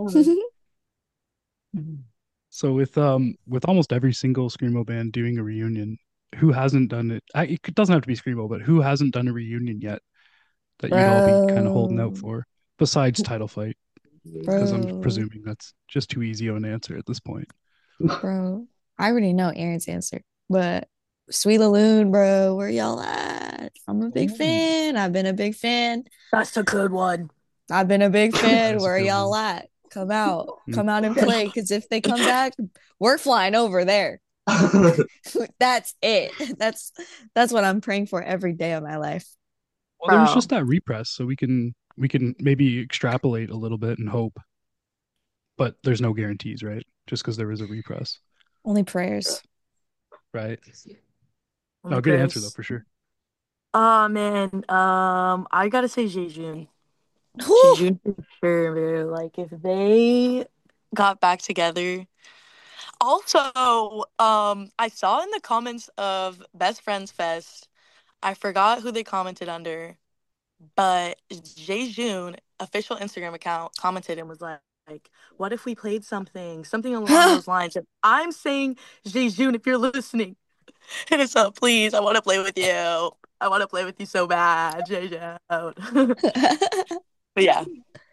know? So with um with almost every single screamo band doing a reunion, who hasn't done it? I, it doesn't have to be screamo, but who hasn't done a reunion yet that you'd all be kind of holding out Bro. for besides Title Fight? Because I'm Bro. presuming that's just too easy of an answer at this point. Bro. I already know Aaron's answer, but Sweet Laloon, bro, where y'all at? I'm a big Oh. fan. I've been a big fan. That's a good one. I've been a big fan. is a Where good y'all one. at? Come out. Mm. Come out and play. Because if they come back, we're flying over there. That's it. That's that's what I'm praying for every day of my life. Well, there's Bro. just that repress, so we can we can maybe extrapolate a little bit and hope, but there's no guarantees, right? Just because there is a repress, Only prayers. right? Only No, good answer prayers. though, for sure. Oh man, um, I gotta say Jejun. Whew. Jejun for sure, bro. Like if they got back together. Also, um, I saw in the comments of Best Friends Fest, I forgot who they commented under, but Jejun official Instagram account commented and was like, like, what if we played something, something along those lines? And I'm saying, Jejun, if you're listening, Hit us up, please. I want to play with you. I want to play with you so bad. J out. But yeah.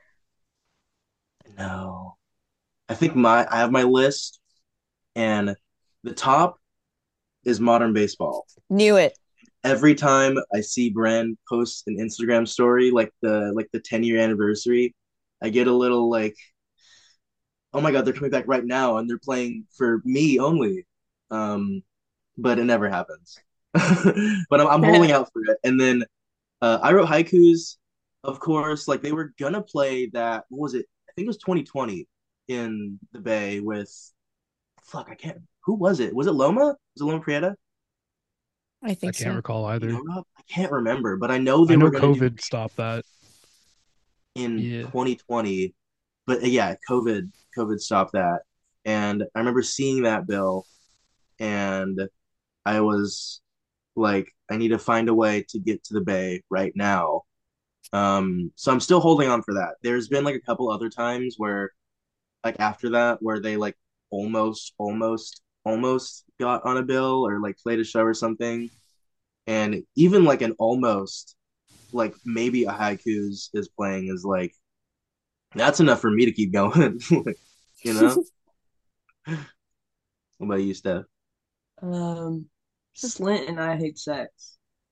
No. I think my I have my list, and the top is modern baseball. Knew it. Every time I see Bren post an Instagram story like the like the ten year anniversary, I get a little like, oh my God, they're coming back right now and they're playing for me only. Um, but it never happens. But I'm, I'm holding out for it. And then uh, I wrote haikus, of course. Like they were gonna play that. What was it? I think it was twenty twenty in the Bay with. Fuck, I can't. Who was it? Was it Loma? Was it Loma Prieta? I I think can't so. recall either. Europe? I can't remember, but I know they I know were gonna do COVID stopped that. in Yeah. twenty twenty. But uh, yeah, COVID COVID stopped that. And I remember seeing that bill, and I was like, I need to find a way to get to the Bay right now. Um, so I'm still holding on for that. There's been like a couple other times where like after that where they like almost almost almost got on a bill or like played a show or something. And even like an almost like maybe a haikus is playing is like that's enough for me to keep going. Like, you know? What about you, Steph? Um, Slint and I Hate Sex.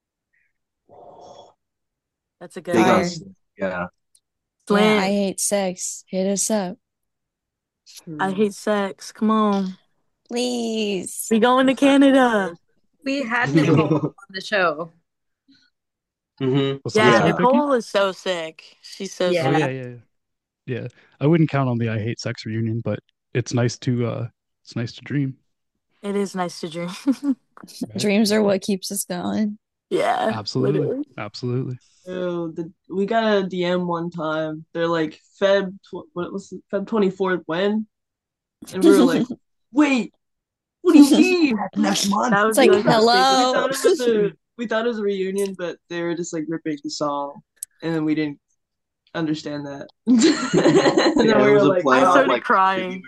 That's a Big good on Fire. Slint. Yeah. Yeah, I Flint. hate sex. Hit us up. I hate sex. Come on. Please. We going to Canada. We had Nicole on the show. Mm-hmm. Was Yeah, Slint Yeah. picky? Nicole is so sick. She's so Yeah. Oh sick. yeah, yeah, yeah. Yeah. I wouldn't count on the I hate sex reunion, but it's nice to uh it's nice to dream. It is nice to dream. Right? Dreams are what keeps us going. Yeah, Absolutely. literally. Absolutely. Oh, the we got a D M one time. They're like Feb tw what was it, Feb twenty-fourth when? And we were like, wait, what do you mean? Next month. That would It's be like, like the We hello. thought it was a we thought it was a reunion, but they were just like ripping the song, and then we didn't understand that. And then Yeah, we it were was a like, play I on started like crying.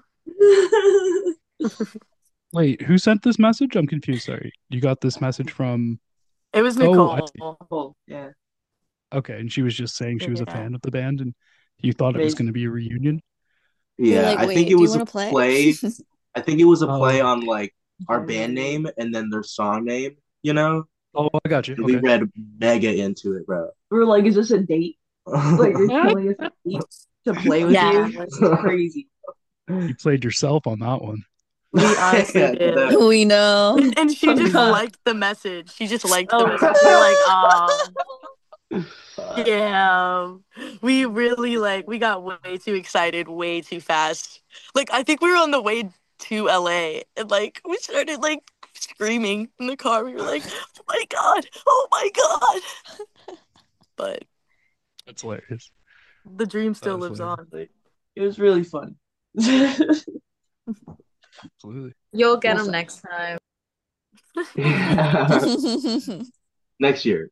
Wait, who sent this message? I'm confused. Sorry. You got this message from It was Oh, I see. Nicole. oh, yeah, Okay, and she was just saying she was a Yeah. fan of the band and you thought it was maybe. going to be a reunion. You're Yeah, like, I think wait, it do you was a want to play? play. I think it was a play Oh. on like our band name and then their song name, you know? Oh, I got you. And we Okay. read mega into it, bro. We were like, is this a date? Like you're telling us a date to play with Yeah. you? This is crazy. You played yourself on that one. We honestly Yeah, did. that- We know. And, and she just Sometimes. liked the message. She just liked the Oh. message. We were like, oh, yeah. We really like, we got way too excited, way too fast. Like, I think we were on the way to L A and like, we started like screaming in the car. We were like, oh my God, oh my God. But That's hilarious. the dream still That is lives hilarious. on. Like, it was really fun. Absolutely. You'll get Well them said. next time. Next year.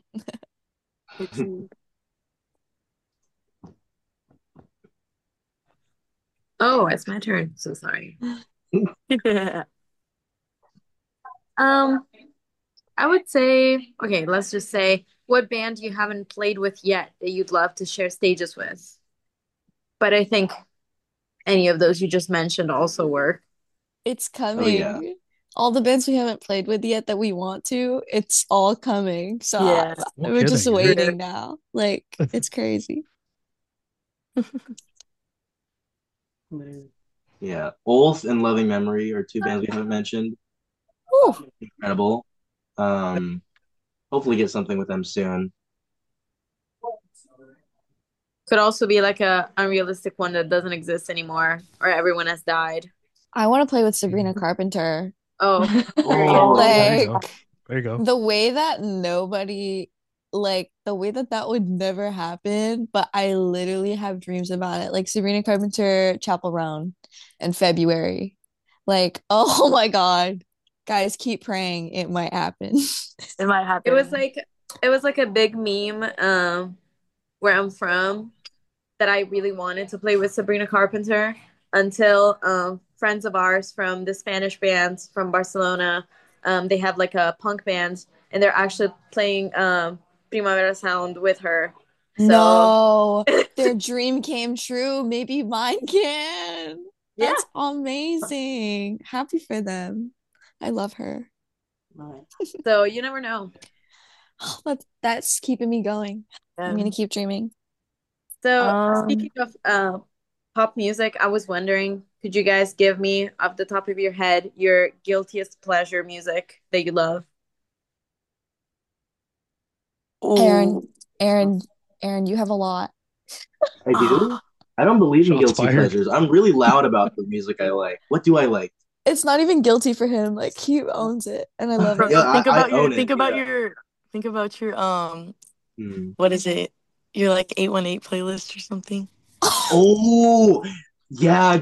It's- Oh, it's my turn. So sorry. yeah. Um, I would say, okay, let's just say what band you haven't played with yet that you'd love to share stages with. But I think any of those you just mentioned also work. It's Oh, coming. yeah. All the bands we haven't played with yet that we want to, it's all coming. So Yeah. I- No we're just kidding, yeah. waiting now. Like, it's crazy. Yeah. Ulf and Loving Memory are two bands we haven't mentioned. Ooh. Incredible. Um, hopefully get something with them soon. Could also be like a unrealistic one that doesn't exist anymore or everyone has died. I want to play with Sabrina Carpenter. Oh, Oh, There you Like, go. There you go. the way that nobody, like, the way that that would never happen, but I literally have dreams about it. Like, Sabrina Carpenter, Chapel Roan in February. Like, oh my God. Guys, keep praying. It might happen. It might happen. it was like it was like a big meme um where I'm from that I really wanted to play with Sabrina Carpenter until um friends of ours from the Spanish band from Barcelona Um, they have like a punk band, and they're actually playing um, Primavera Sound with her. So No, their dream came true. Maybe mine can. yeah, That's amazing. Happy for them. I love her. so you never know. That's that's keeping me going. I'm gonna Yeah. keep dreaming. So Um, speaking of uh, pop music, I was wondering, could you guys give me, off the top of your head, your guiltiest pleasure music that you love? Aaron, ooh. Aaron, Aaron, you have a lot. I do. I don't believe in Shots guilty fired. pleasures. I'm really loud about the music I like. What do I like? It's not even guilty for him. Like he owns it, and I love Bro, it. Yeah, so I, think I about your own it. think about Yeah. your think about your um Hmm. what is it? Your like eight one eight playlist or something. Oh, yeah.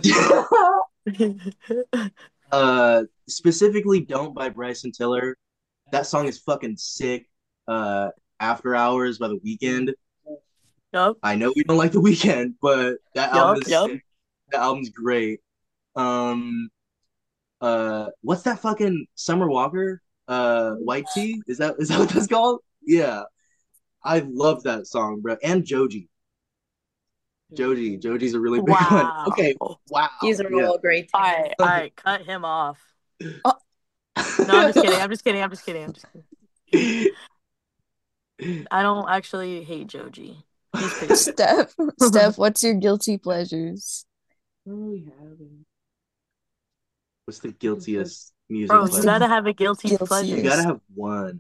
uh, specifically, "Don't" by Bryson Tiller. That song is fucking sick. Uh, "After Hours" by The Weeknd. Yup, I know we don't like The Weeknd, but that album yup, is yup. sick. That album's great. Um, uh, what's that fucking Summer Walker? Uh, "White Tea"? Is that is that what that's called? Yeah, I love that song, bro. And Joji. Joji. Joji's a really big one. Wow. Okay. All Wow. These are Yeah. all great. right, all right, cut him off. Oh, No, I'm just kidding. I'm just kidding. I'm just kidding. I'm just kidding. I don't actually hate Joji. He's pretty good. Steph, Steph, what's your guilty pleasures? I don't really have any. What's the guiltiest music Bro, What's you the pleasure? gotta have a guilty guiltiest? pleasure. You gotta have one.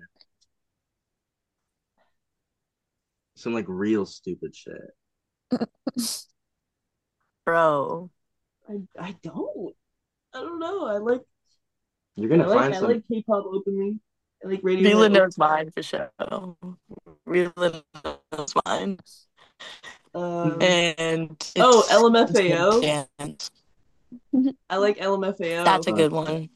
Some like real stupid shit. Bro. I I don't. I don't know. I like You're I gonna like find I some. like K-pop openly. I like Radiohead. Rila openly. knows mine for sure. Rila knows mine. Um. And it's Oh, it's a L M F A O. dance. I like L M F A O. That's a good one.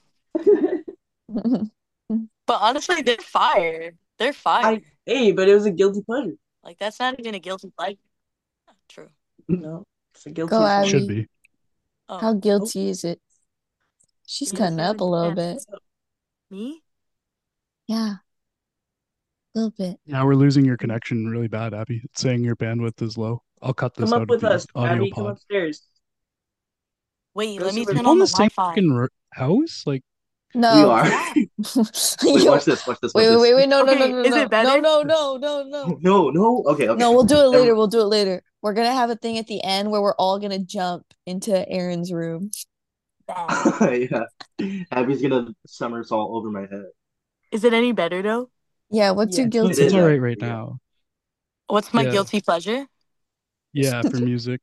But honestly, they're fire. They're fire. I hey, but it was a guilty pleasure. Like that's not even a guilty pleasure. True. No, it's a guilty Go, pleasure. Should Abby. be. How Oh, guilty is it? She's Dance cutting up a Gavin little Dance. bit. Me? Yeah, a little bit. Yeah, we're losing your connection really bad, Abby. It's saying your bandwidth is low. I'll cut this Come out up of with the us, audio Abby. Come pod. upstairs. Wait, Go let see me what- Are turn you all on in the the same Wi-Fi. fucking ro- house? Like, We No. are. Yeah. Wait, Yo, watch this. Watch this. Watch wait, wait, this. wait, wait. No, no, Okay, no, no, is no, it better? no, no, no, no, no. No, no. Okay, okay. No, we'll do it Never- later. We'll do it later. We're gonna have a thing at the end where we're all gonna jump into Aaron's room. yeah. Abby's gonna somersault over my head. Is it any better though? Yeah, what's your Yeah. It guilty? is it's all right actually, right yeah. now. What's my Yeah. guilty pleasure? Yeah, for music.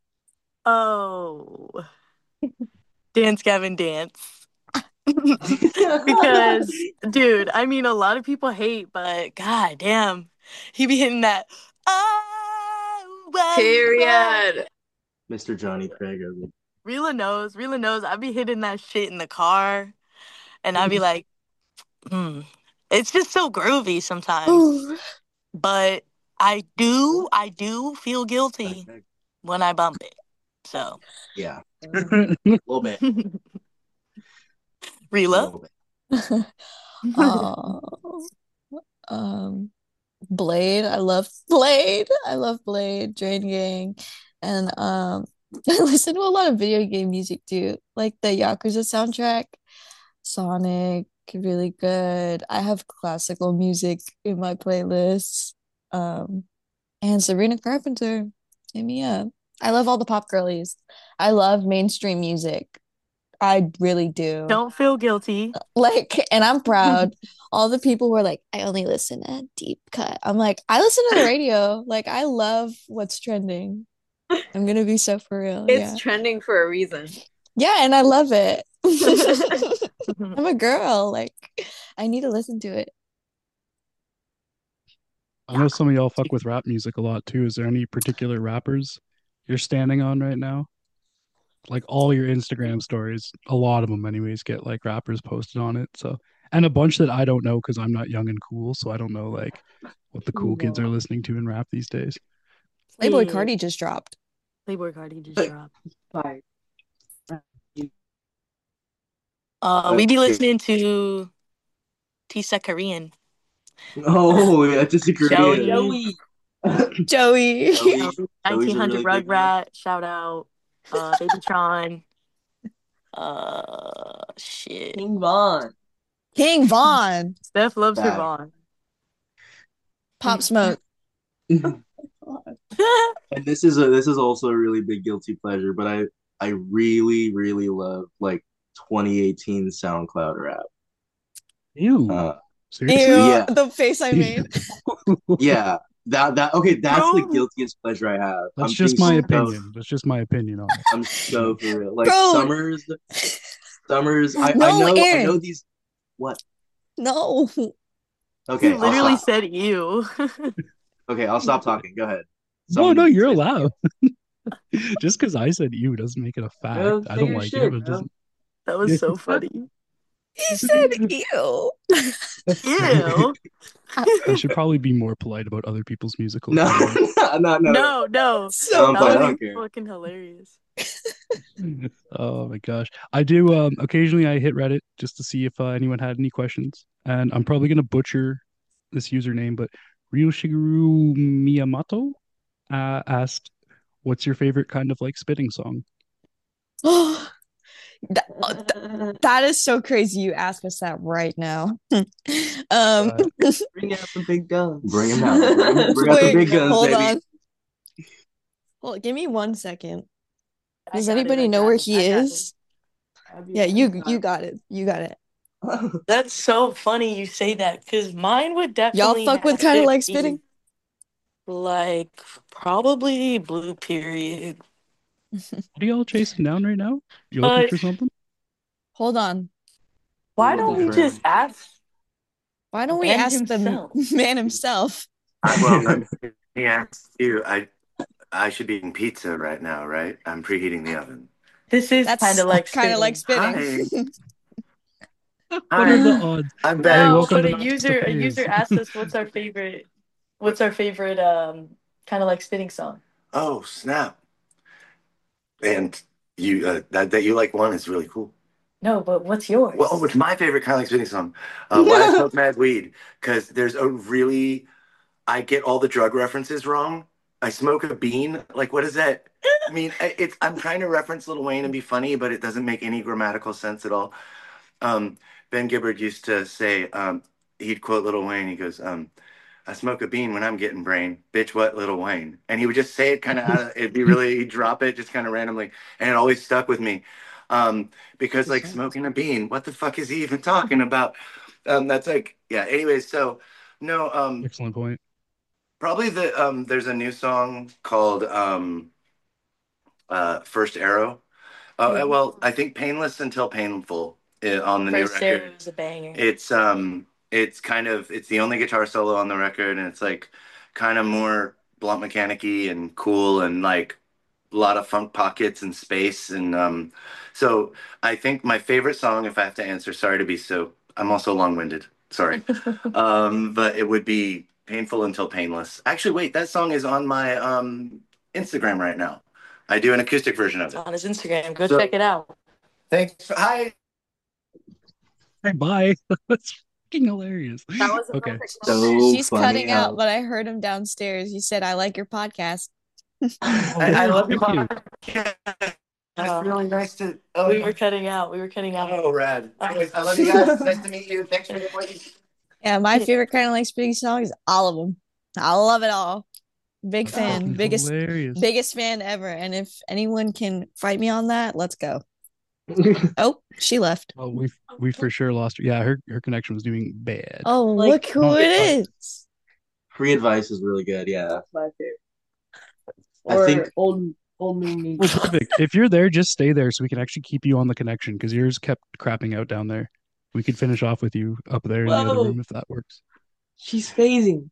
Oh, Dance Gavin Dance. Because, dude, I mean, a lot of people hate, but god damn, he be hitting that. Oh, well, Period. Mister Johnny Prager. Rila knows. Rila knows. I be hitting that shit in the car, and I be like, hmm. It's just so groovy sometimes. Ooh. But I do, I do feel guilty when I bump it. So, Yeah. A little bit. A Rila. little bit. Oh, um, Blade. I love Blade. I love Blade, Drain Gang, and um, I listen to a lot of video game music too, like the Yakuza soundtrack, Sonic, really good. I have classical music in my playlists, um, and Sabrina Carpenter. Hit me up. I love all the pop girlies. I love mainstream music. I really do. Don't feel guilty. Like, and I'm proud. All the people who are like, I only listen to deep cut. I'm like, I listen to the radio. Like, I love what's trending. I'm gonna be so for real. It's Yeah. trending for a reason. Yeah, and I love it. I'm a girl. Like, I need to listen to it. I know some of y'all fuck with rap music a lot too. Is there any particular rappers you're standing on right now? Like all your Instagram stories, a lot of them anyways, get like rappers posted on it. So, and a bunch that I don't know because I'm not young and cool, so I don't know like what the cool kids are listening to in rap these days. Playboy Yeah. Cardi just dropped. Playboy Cardi just But- dropped. Fire. Uh, we be listening to Tisa Korean. Oh, yeah, disagree. Joey. Joey. Joey. Joey. nineteen hundred really big one. Rugrat. Shout out. Uh, Babytron. Uh, shit. King Von. King Von. Steph loves her Bad. Vaughn. Pop Smoke. And this is a this is also a really big guilty pleasure, but I I really really love like twenty eighteen SoundCloud rap. Ew. Uh, Seriously? Ew, Yeah. the face I made. yeah, that that okay, that's the Bro. guiltiest pleasure I have. That's I'm just being my so- opinion. That's just my opinion on it. I'm so for real. Like Bro. Summers, Summers. I, No, I know I Aaron. know these. What? No. Okay, He I'll literally stop. said ew. Okay, I'll stop talking. Go ahead. No, Someone- no, you're allowed. Just because I said you doesn't make it a fact. Go I say don't your like shit, it, but it bro. doesn't. That was so funny. He said ew. Ew. I should probably be more polite about other people's musical No, opinions. no, no, no. No, no. So I'm That fine, I was don't care. fucking hilarious. Oh my gosh. I do um occasionally I hit Reddit just to see if uh, anyone had any questions. And I'm probably gonna butcher this username, but Ryoshigeru Miyamoto uh, asked, "What's your favorite kind of like spitting song?" That, uh, th- that is so crazy you ask us that right now. um Uh, Bring out the big guns. Bring 'em out. Bring 'em- bring out the Wait, big guns, hold baby. on. Hold, give me one second. I Does got it, anybody I know got where it, he I got it. is? Yeah, you you got it. You got it. That's so funny you say that because mine would Y'all definitely fuck with have kind of to like be, spitting? like probably Blue Period. What are y'all chasing down right now? You looking But- for something? Hold on. Why Love don't the we friend. just ask? Why don't we Man ask himself. the man himself? I, well, I'm he asked you. I I should be eating pizza right now, right? I'm preheating the oven. This is That's kind of like kind of like spitting. spitting. What are the Hi, odds? I'm Hey, back. No, welcome but to a Not Just user a Phase. user asked us what's our favorite what's our favorite um kind of like spitting song. Oh snap! And you uh, that that you like one is really cool. No, but what's yours? Well, oh, it's my favorite kind of like spitting song. Uh, Why I Smoke Mad Weed, because there's a really I get all the drug references wrong. I smoke a bean. Like, what does that mean? I- It's I'm trying to reference Lil Wayne and be funny, but it doesn't make any grammatical sense at all. Um, Ben Gibbard used to say, um, he'd quote Lil Wayne. He goes, um, "I smoke a bean when I'm getting brain. Bitch, what Lil Wayne?" And he would just say it kind of out of. It'd be really he'd drop it just kind of randomly, and it always stuck with me. Um, because like smoking a bean, what the fuck is he even talking about? Um, that's like, yeah. Anyways, so no, um, Excellent point. probably the um there's a new song called um uh First Arrow. Uh, Yeah. well, I think Painless Until Painful uh, on the First new record. Arrow is a banger. It's um it's kind of it's the only guitar solo on the record, and it's like kind of more blunt mechanic-y and cool, and like a lot of funk pockets and space. And um so I think my favorite song, if I have to answer, sorry to be so I'm also long-winded, sorry. Um, but it would be Painful Until Painless. Actually, wait, that song is on my um Instagram right now. I do an acoustic version of it. On his Instagram. Go So- check it out. Thanks. Hi. Hey, bye. That's fucking hilarious. That was a Okay. perfect So moment. He's funny cutting how- out, but I heard him downstairs. He said, "I like your podcast." I, I love your Thank you. podcast. It's Uh, really nice to. Oh, We were cutting out. We were cutting out. oh, rad. Anyways, I love you guys. Nice to meet you. Thanks for the place. Yeah, my favorite kind of like spitting song is all of them. I love it all. Big fan, Fucking biggest hilarious. biggest fan ever. And if anyone can fight me on that, let's go. Oh, she left. Oh, we we for sure lost her. Yeah, her her connection was doing bad. Oh, Like- look who Oh, it yeah. is. Free advice is really good. Yeah. That's my favorite. I Or think- old old new me. Well, perfect. If you're there, just stay there so we can actually keep you on the connection because yours kept crapping out down there. We could finish off with you up there in the other Whoa. room if that works. She's phasing.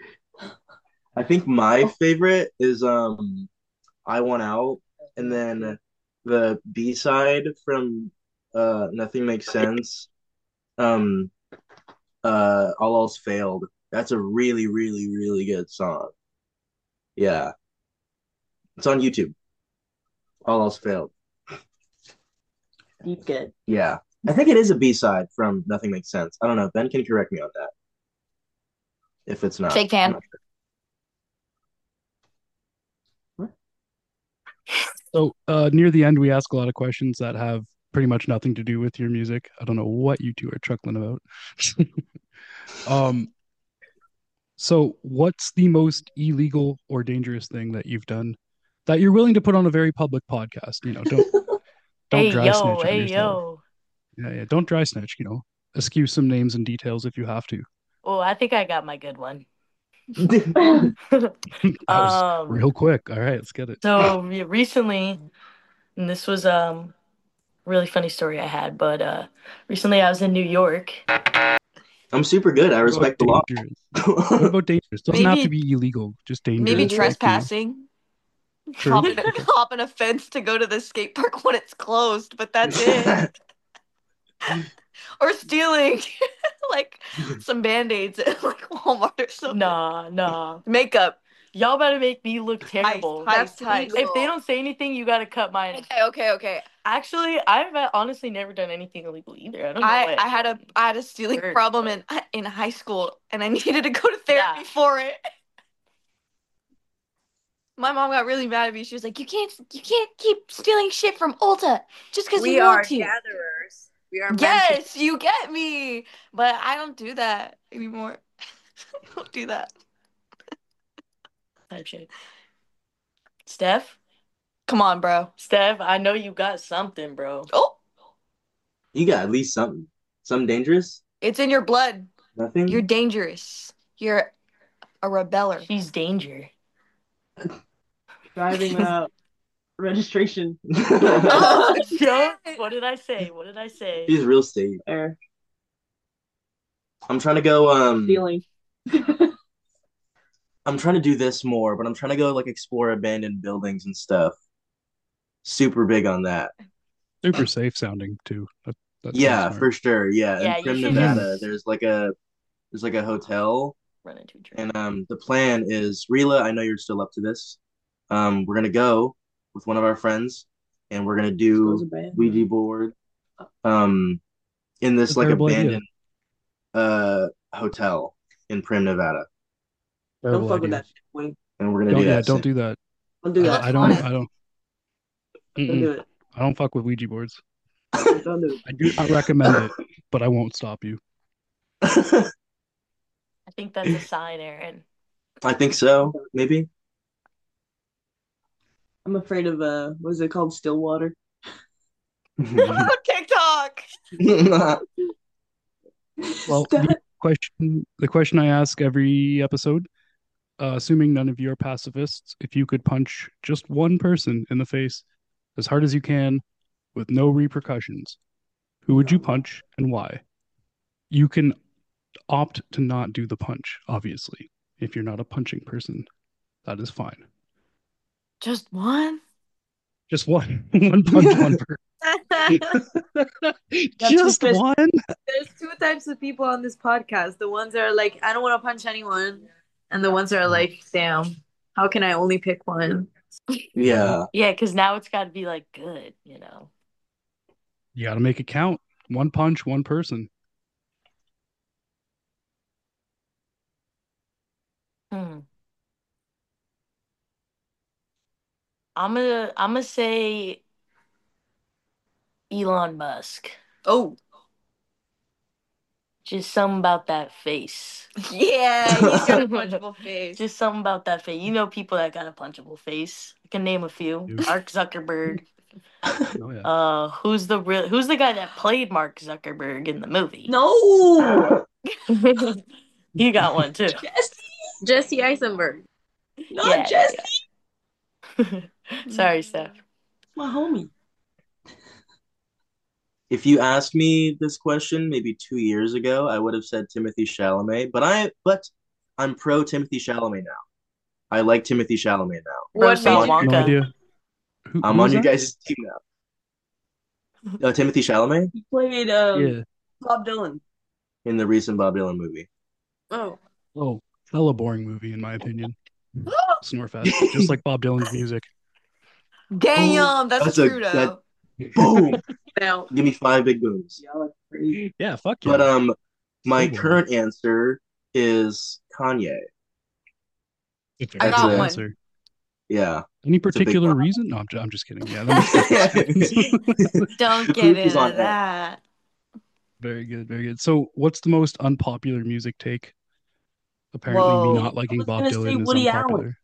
I think my favorite is um I Want Out, and then the B side from uh Nothing Makes Sense. Um uh All Else Failed. That's a really, really, really good song. Yeah. It's on YouTube. All Else Failed. Deep good. Yeah. I think it is a B side from Nothing Makes Sense. I don't know. Ben can correct me on that if it's not. Fake I'm fan. not sure. So uh, near the end, we ask a lot of questions that have pretty much nothing to do with your music. I don't know what you two are chuckling about. um, so what's the most illegal or dangerous thing that you've done that you're willing to put on a very public podcast? You know, don't don't Hey dry yo, snitch on hey yourself. yo. Yeah, yeah, don't dry snitch. You know, eschew some names and details if you have to. Oh, I think I got my good one. That was um, real quick. All right, let's get it. so re- recently, and this was um really funny story I had, but uh recently I was in New York. I'm super good. I What about respect the law. dangerous? What about dangerous? Doesn't have to Maybe be illegal, just dangerous. maybe like, you know. trespassing. True. Hopping, Okay. hopping a fence to go to the skate park when it's closed, but that's it. Or stealing like some band-aids at like Walmart or something. Nah, nah. Makeup. Y'all better make me look terrible. That's That's heist. If they don't say anything, you gotta cut mine. Okay, okay, okay. Actually, I've uh, honestly never done anything illegal either. I don't know. I, what- I had a I had a stealing Word, problem but- in in high school and I needed to go to therapy Yeah. for it. My mom got really mad at me. She was like, "You can't you can't keep stealing shit from Ulta just because We you are want to." gatherers. We are meant to- Yes, you get me. But I don't do that anymore. I don't do that. type shit. Steph, Come on, bro. Steph, I know you got something, bro. Oh, You got at least something. Something dangerous? it's in your blood. Nothing? You're dangerous. You're a rebeller. She's danger. Driving without registration. Oh, Yo, shit. what did I say? What did I say? She's real estate. Air. I'm trying to go um Stealing. I'm trying to do this more, but I'm trying to go like explore abandoned buildings and stuff. Super big on that. Super safe sounding too. That, that Yeah, sounds for smart. sure. Yeah. Yeah, In you Prim, should Nevada, just- there's like a there's like a hotel, Run into a train. and um the plan is, Rila, I know you're still up to this. Um, we're gonna go with one of our friends, and we're gonna Goes do a band. Ouija board um in this That's a like terrible idea. abandoned uh hotel in Prim, Nevada, Don't Terrible fuck with idea. that shit, Wayne. and we're gonna Don't do yeah, that. don't soon. do that. Don't do I, that. I don't. I don't. Don't Mm-mm. do it. I don't fuck with Ouija boards. Don't do it. I do not recommend it, but I won't stop you. I think that's a sign, Aaron. I think so. Maybe. I'm afraid of uh, what is it called? Stillwater. TikTok. Well, the question the question I ask every episode, uh, assuming none of you are pacifists, if you could punch just one person in the face as hard as you can with no repercussions, who would you punch and why? You can opt to not do the punch, obviously. If you're not a punching person, that is fine. Just one? Just one. One punch, one person. Just fist- one? There's two types of people on this podcast. The ones that are like, I don't want to punch anyone. And the ones that are like, damn, how can I only pick one? Yeah. Yeah, because now it's got to be like good, you know. You got to make it count. One punch, one person. Hmm. I'm gonna I'm gonna say Elon Musk. Oh, Just something about that face. yeah, he's got a punchable face. Just something about that face. You know people that got a punchable face. I can name a few. Yeah. Mark Zuckerberg. Oh yeah. Uh, who's the real? Who's the guy that played Mark Zuckerberg in the movie? No. You got one too. Jesse. Jesse Eisenberg. Not Yeah, Jesse. yeah. Sorry, Steph. My homie. If you asked me this question maybe two years ago, I would have said Timothy Chalamet, but I but I'm pro Timothy Chalamet now. I like Timothy Chalamet now. Bro What saw made you- Wonka. No idea. Who, I'm who on is your that? guys' team now. Uh, Timothy Chalamet He played um, Yeah. Bob Dylan. in the recent Bob Dylan movie. Oh. Oh, hella boring movie in my opinion. Snorefest, just like Bob Dylan's music. Damn, that's, That's a- true that- though. Boom. No. Give me five big booms. Y'all are crazy. Yeah, fuck But yeah. um, my Good one. current answer is Kanye. It's a I very That's got good it. one. answer. Yeah. Any It's a big particular one. reason? No, I'm, ju- I'm just kidding. Yeah, that makes perfect sense. Don't The get proof is into on that. that. Very good, very good. So, what's the most unpopular music take? Apparently, me Whoa. not I liking was Bob gonna say Dylan is Woody Allen. unpopular.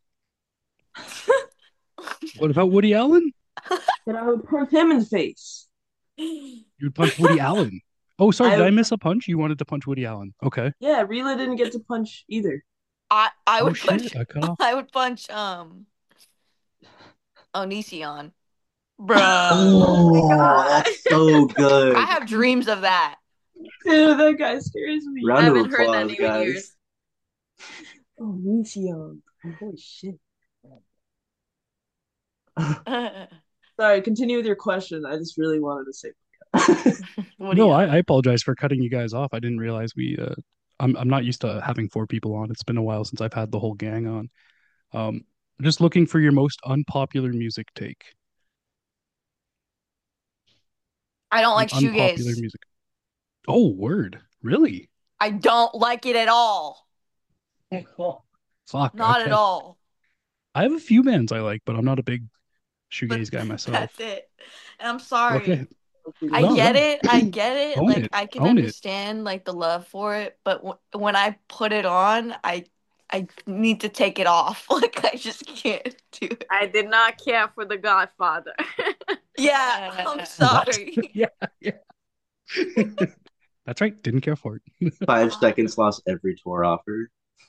What about Woody Allen? Then I would punch him in the face. You would punch Woody Allen. Oh, sorry, I did I would, miss a punch? You wanted to punch Woody Allen. Okay. yeah, Rila didn't get to punch either. I I Oh would punch shit, I cut off. I would punch um Onision. Bruh. Oh, God. that's so good. I have dreams of that. Dude, that guy scares me. I Round of haven't heard that applause, name in guys. years. Oh, Onision. Holy shit. Sorry, continue with your question. I just really wanted to say. What do No, you I, I apologize for cutting you guys off. I didn't realize we. Uh, I'm I'm not used to having four people on. It's been a while since I've had the whole gang on. Um, just looking for your most unpopular music take. I don't An like unpopular shoegaze. music. Oh, word. Really? I don't like it at all. Fuck. Not Okay. at all. I have a few bands I like, but I'm not a big But shoegaze guy myself. that's it. And I'm sorry. Okay. I No, get no. it. I get it. Own Like it. I can Own it. understand like the love for it, but w- when I put it on, I I need to take it off. Like I just can't do it. I did not care for The Godfather. Yeah, I'm What? sorry. Yeah, yeah. That's right. Didn't care for it. Five seconds lost every tour offer.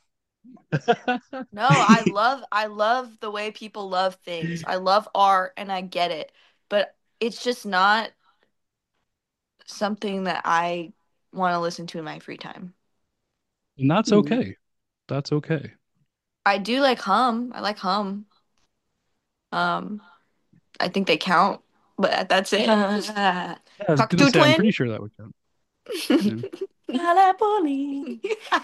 No, I love I love the way people love things. I love art and I get it. But it's just not something that I want to listen to in my free time. And that's Hmm. okay. That's okay. I do like hum. I like hum. Um, I think they count, but that's it. Yeah, I was Cockatoo gonna say, I'm twin. pretty sure that would count. Yeah. Gallipoli.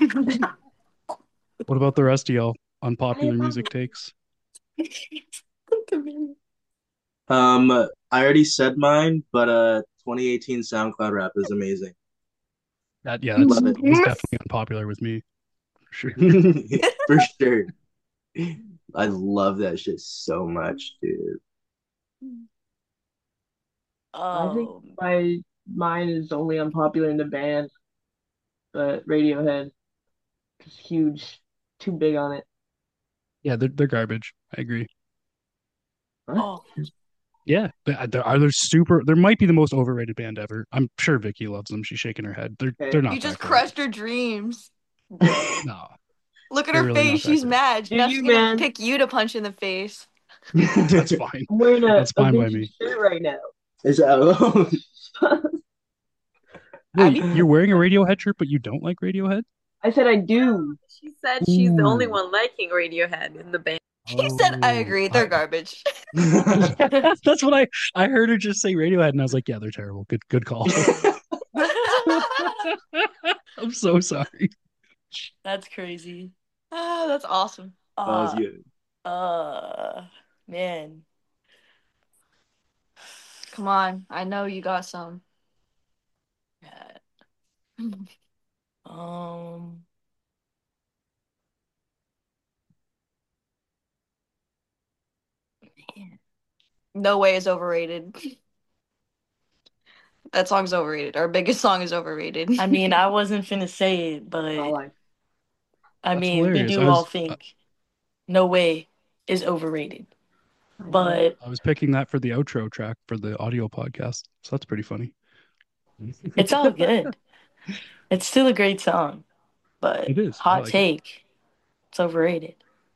What about the rest of y'all? Unpopular music takes? Um, I already said mine, but uh, twenty eighteen SoundCloud rap is amazing. That yeah, that's Love it. was definitely unpopular with me. For sure. For sure. I love that shit so much, dude. I think Oh, my mine is only unpopular in the band, but Radiohead is huge, too big on it. Yeah, they're they're garbage. I agree. Huh? oh, Yeah, they, they're, are they're super. There might be the most overrated band ever. I'm sure Vicky loves them. She's shaking her head. They're Okay. they're not you that just great. crushed her dreams. No, Look at they're her really not face. that She's great. mad. Do Now you, she's gonna man? pick you to punch in the face. That's fine. I'm wearing a, That's a fine by vintage me. shirt right now. Is that oh, I Wait, mean, you're wearing a Radiohead shirt, but you don't like Radiohead? I said I do. She said she's the only Ooh. one liking Radiohead in the band. he said, I Oh, agree. They're I- garbage. That's what I I heard her just say Radiohead, and I was like, yeah, they're terrible. Good good call. I'm so sorry. That's crazy. Ah, that's awesome. that was Uh, good. uh, man. Come on. I know you got some. Yeah. Um, man. No Way is overrated. That song's overrated. Our biggest song is overrated. I mean, I wasn't finna say it, but Not like I That's mean, we hilarious. do I all was uh, think No Way is overrated. But I was picking that for the outro track for the audio podcast, so that's pretty funny. it's all good. It's still a great song. But It is. I hot like it. take, it's overrated.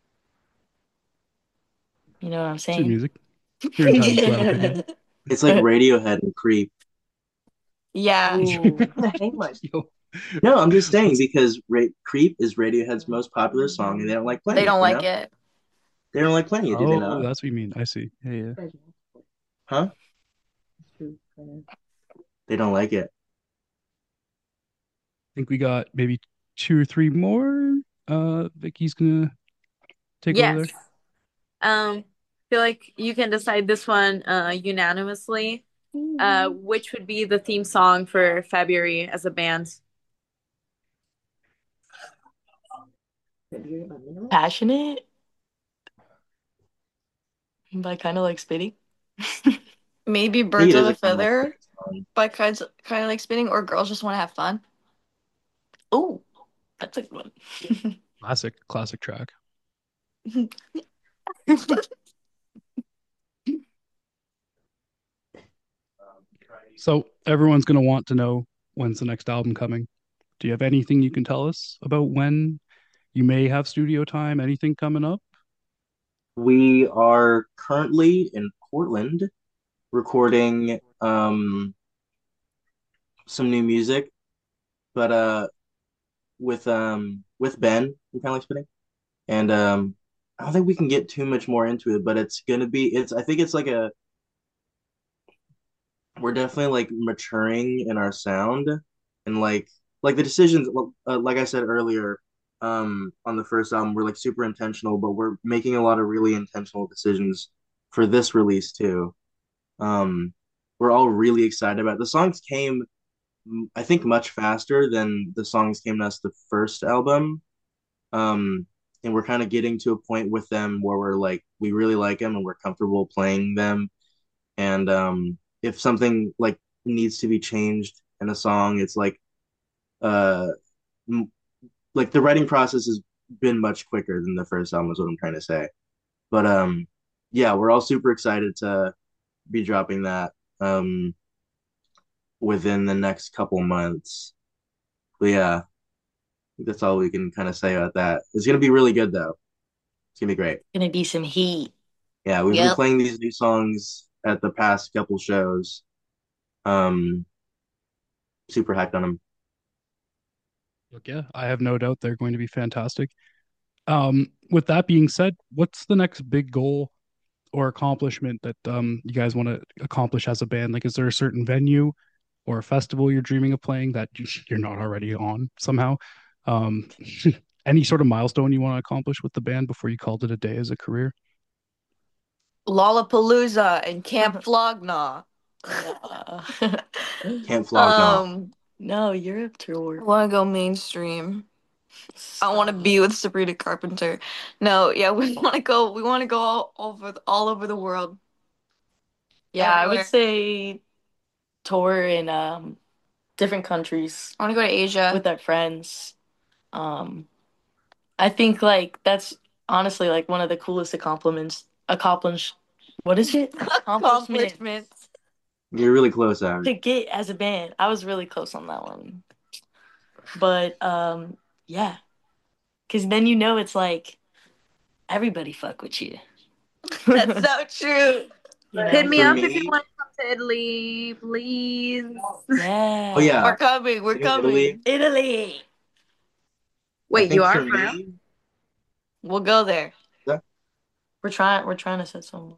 You know what I'm It's your saying? music. You're entitled to that opinion. It's like Radiohead and Creep. Yeah. ooh, I'm gonna hang myself. Yo, No, I'm just saying because Ra- Creep is Radiohead's most popular song, and they don't like playing They it. don't you like know? it. They don't like playing it. Do they oh, not? that's what you mean. I see. Yeah, yeah. I Huh? They don't like it. think we got maybe two or three more. Uh, Vicky's gonna take over Yes. there. Um, feel like you can decide this one uh unanimously. uh, which would be the theme song for February as a band? Passionate by kind of like spitting. Maybe I think Birds it of is a a kind of like Feather Spitting song. by kind of, kind of like spinning, or Girls Just Want to Have Fun. Oh, that's a good one. Classic, classic track. So everyone's going to want to know, when's the next album coming? Do you have anything you can tell us about when you may have studio time? Anything coming up? We are currently in Portland recording um some new music, but uh with um with Ben, we kind of like spitting, and um I don't think we can get too much more into it, but it's gonna be it's I think it's like a we're definitely like maturing in our sound, and like like the decisions uh, like I said earlier, um on the first album we're like super intentional, but we're making a lot of really intentional decisions for this release too. um we're all really excited about it. The songs came, mm, I think, much faster than the songs came to us the first album. um and we're kind of getting to a point with them where we're like we really like them and we're comfortable playing them, and um if something like needs to be changed in a song, it's like uh m- like the writing process has been much quicker than the first album is what I'm trying to say. But um yeah, we're all super excited to be dropping that um within the next couple months. But yeah, that's all we can kind of say about that. It's gonna be really good though. It's gonna be great. Gonna be some heat. Yeah, we've been Yep. playing these new songs at the past couple shows. Um Super hyped on them. Look, yeah, I have no doubt they're going to be fantastic. Um, with that being said, what's the next big goal or accomplishment that um you guys want to accomplish as a band? Like, is there a certain venue or a festival you're dreaming of playing that you- you're not already on somehow? Um, any sort of milestone you want to accomplish with the band before you called it a day as a career? Lollapalooza and Camp Flognaw. Uh, Can't flog gnaw. Um, no, Europe I tour. want to go mainstream. I want to Stop. be with Sabrina Carpenter. No, yeah, we want to go. We want to go all over, all over the world. Yeah, I would Everywhere. say tour in um different countries I want to go to Asia. with our friends. Um, I think like that's honestly like one of the coolest accomplishments. Accomplish, what is it? Accomplishments Accomplishments. You're really close, Aaron. to get as a band. I was really close on that one, but um, yeah, because then you know it's like everybody fuck with you. That's so true. You Hit know? me For up if you me, want to come to Italy, please. Yeah. oh yeah, We're coming. We're I think Italy. coming. Italy. I Wait, you think are for for real? me, We'll go there. that We're trying. We're trying to set some.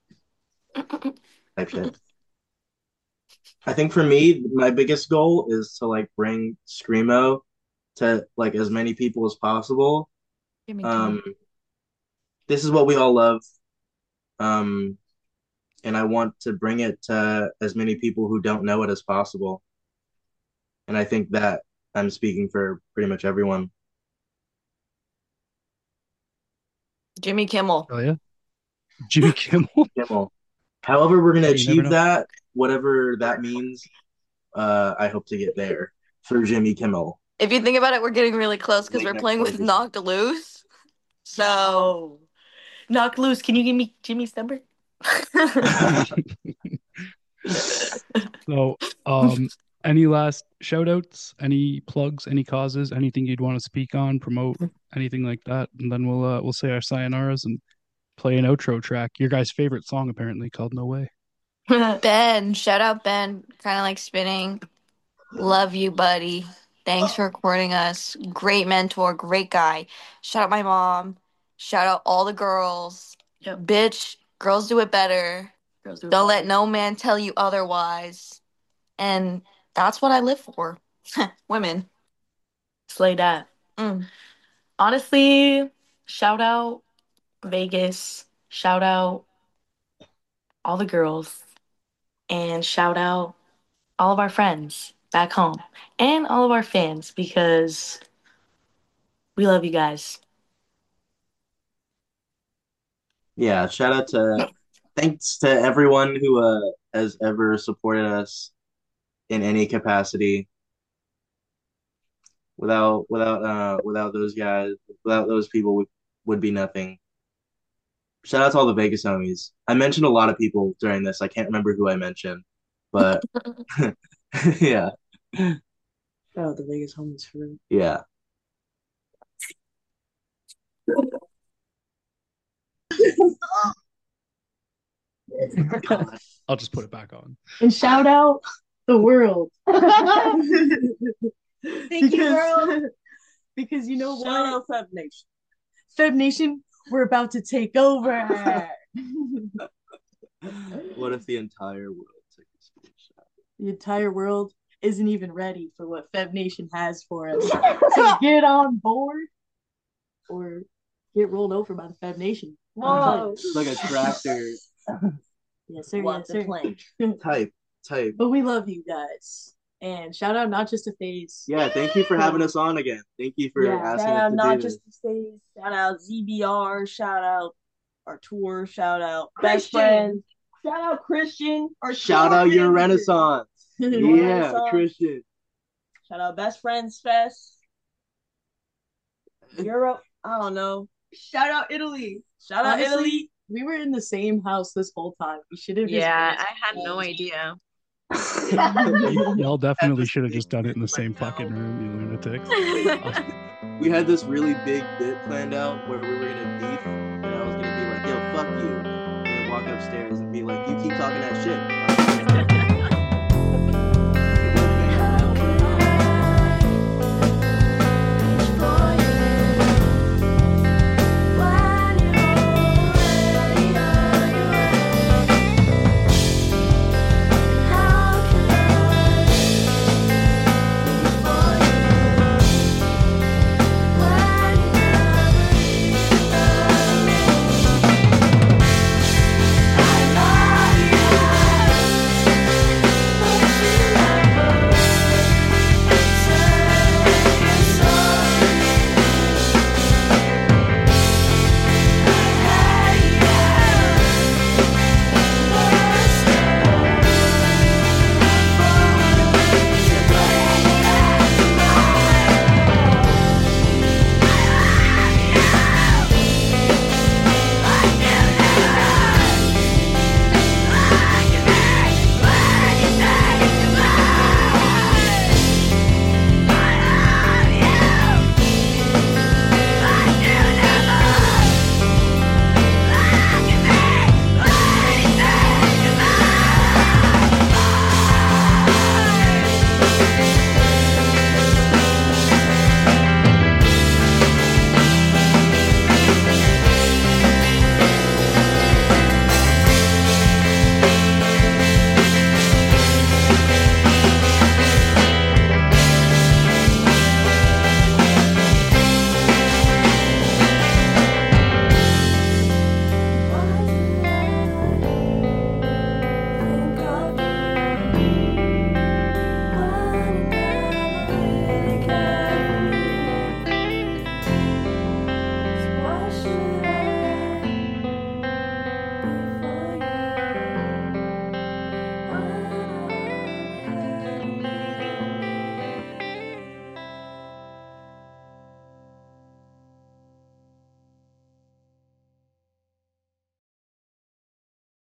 type shit. I think for me, my biggest goal is to like bring screamo to like as many people as possible. Give me Um, time. this is what we all love. Um, and I want to bring it to as many people who don't know it as possible. And I think that I'm speaking for pretty much everyone. Jimmy Kimmel. Oh yeah, Jimmy Kimmel. Kimmel. However, we're gonna Hey, you never achieve know. that, whatever that means. Uh, I hope to get there for Jimmy Kimmel. If you think about it, we're getting really close because Late we're night playing with television. Knocked Loose. So Oh, knock loose. Can you give me Jimmy's number? So, um, any last shout outs, any plugs, any causes, anything you'd want to speak on, promote, anything like that, and then we'll uh, we'll say our sayonaras and play an outro track. Your guys' favorite song apparently called No Way. Ben, shout out Ben. Kind of like spinning. Love you, buddy. Thanks for recording us. Great mentor, great guy. Shout out my mom. Shout out all the girls. Yep. Bitch, girls do it better. Girls do it Don't better. let no man tell you otherwise. And that's what I live for. Women. Slay that. Mm. Honestly, shout out Vegas. Shout out all the girls. and shout out all of our friends back home and all of our fans because we love you guys. Yeah, shout out to thanks to everyone who uh has ever supported us in any capacity. Without without uh without those guys, without those people would would be nothing. Shout out to all the Vegas homies. I mentioned a lot of people during this. I can't remember who I mentioned, but yeah, Shout out the Vegas homies for real. yeah. I'll just put it back on. And shout out the world. Thank you, world. Because you know Shout what? Out Feb Nation. Feb Nation, we're about to take over. What if the entire world took a screenshot? The entire world isn't even ready for what Feb Nation has for us. So get on board or get rolled over by the Feb Nation. Whoa. It's like a tractor. Yes, sir. What yes, the sir. plank. Type, type. But we love you guys. And shout out Not Just a Phase. Yeah, thank you for having us on again. Thank you for Yeah, asking shout us out to Not do Just this. a Phase. Shout out Z B R. Shout out our tour. Shout out Christian. Best Friends. Shout out Christian. Our Shout tour out your manager. Renaissance. Your Yeah, Renaissance. Christian. Shout out Best Friends Fest. Europe. I don't know. Shout out Italy. Shout out Honestly, Italy. We were in the same house this whole time. We should have just Yeah, went I had no home. idea. Y- Y'all definitely should have just done it in the same fucking room, you lunatics. We had this really big bit planned out where we were gonna beef, and I was gonna be like, "Yo, fuck you," and then walk upstairs and be like, "You keep talking that shit."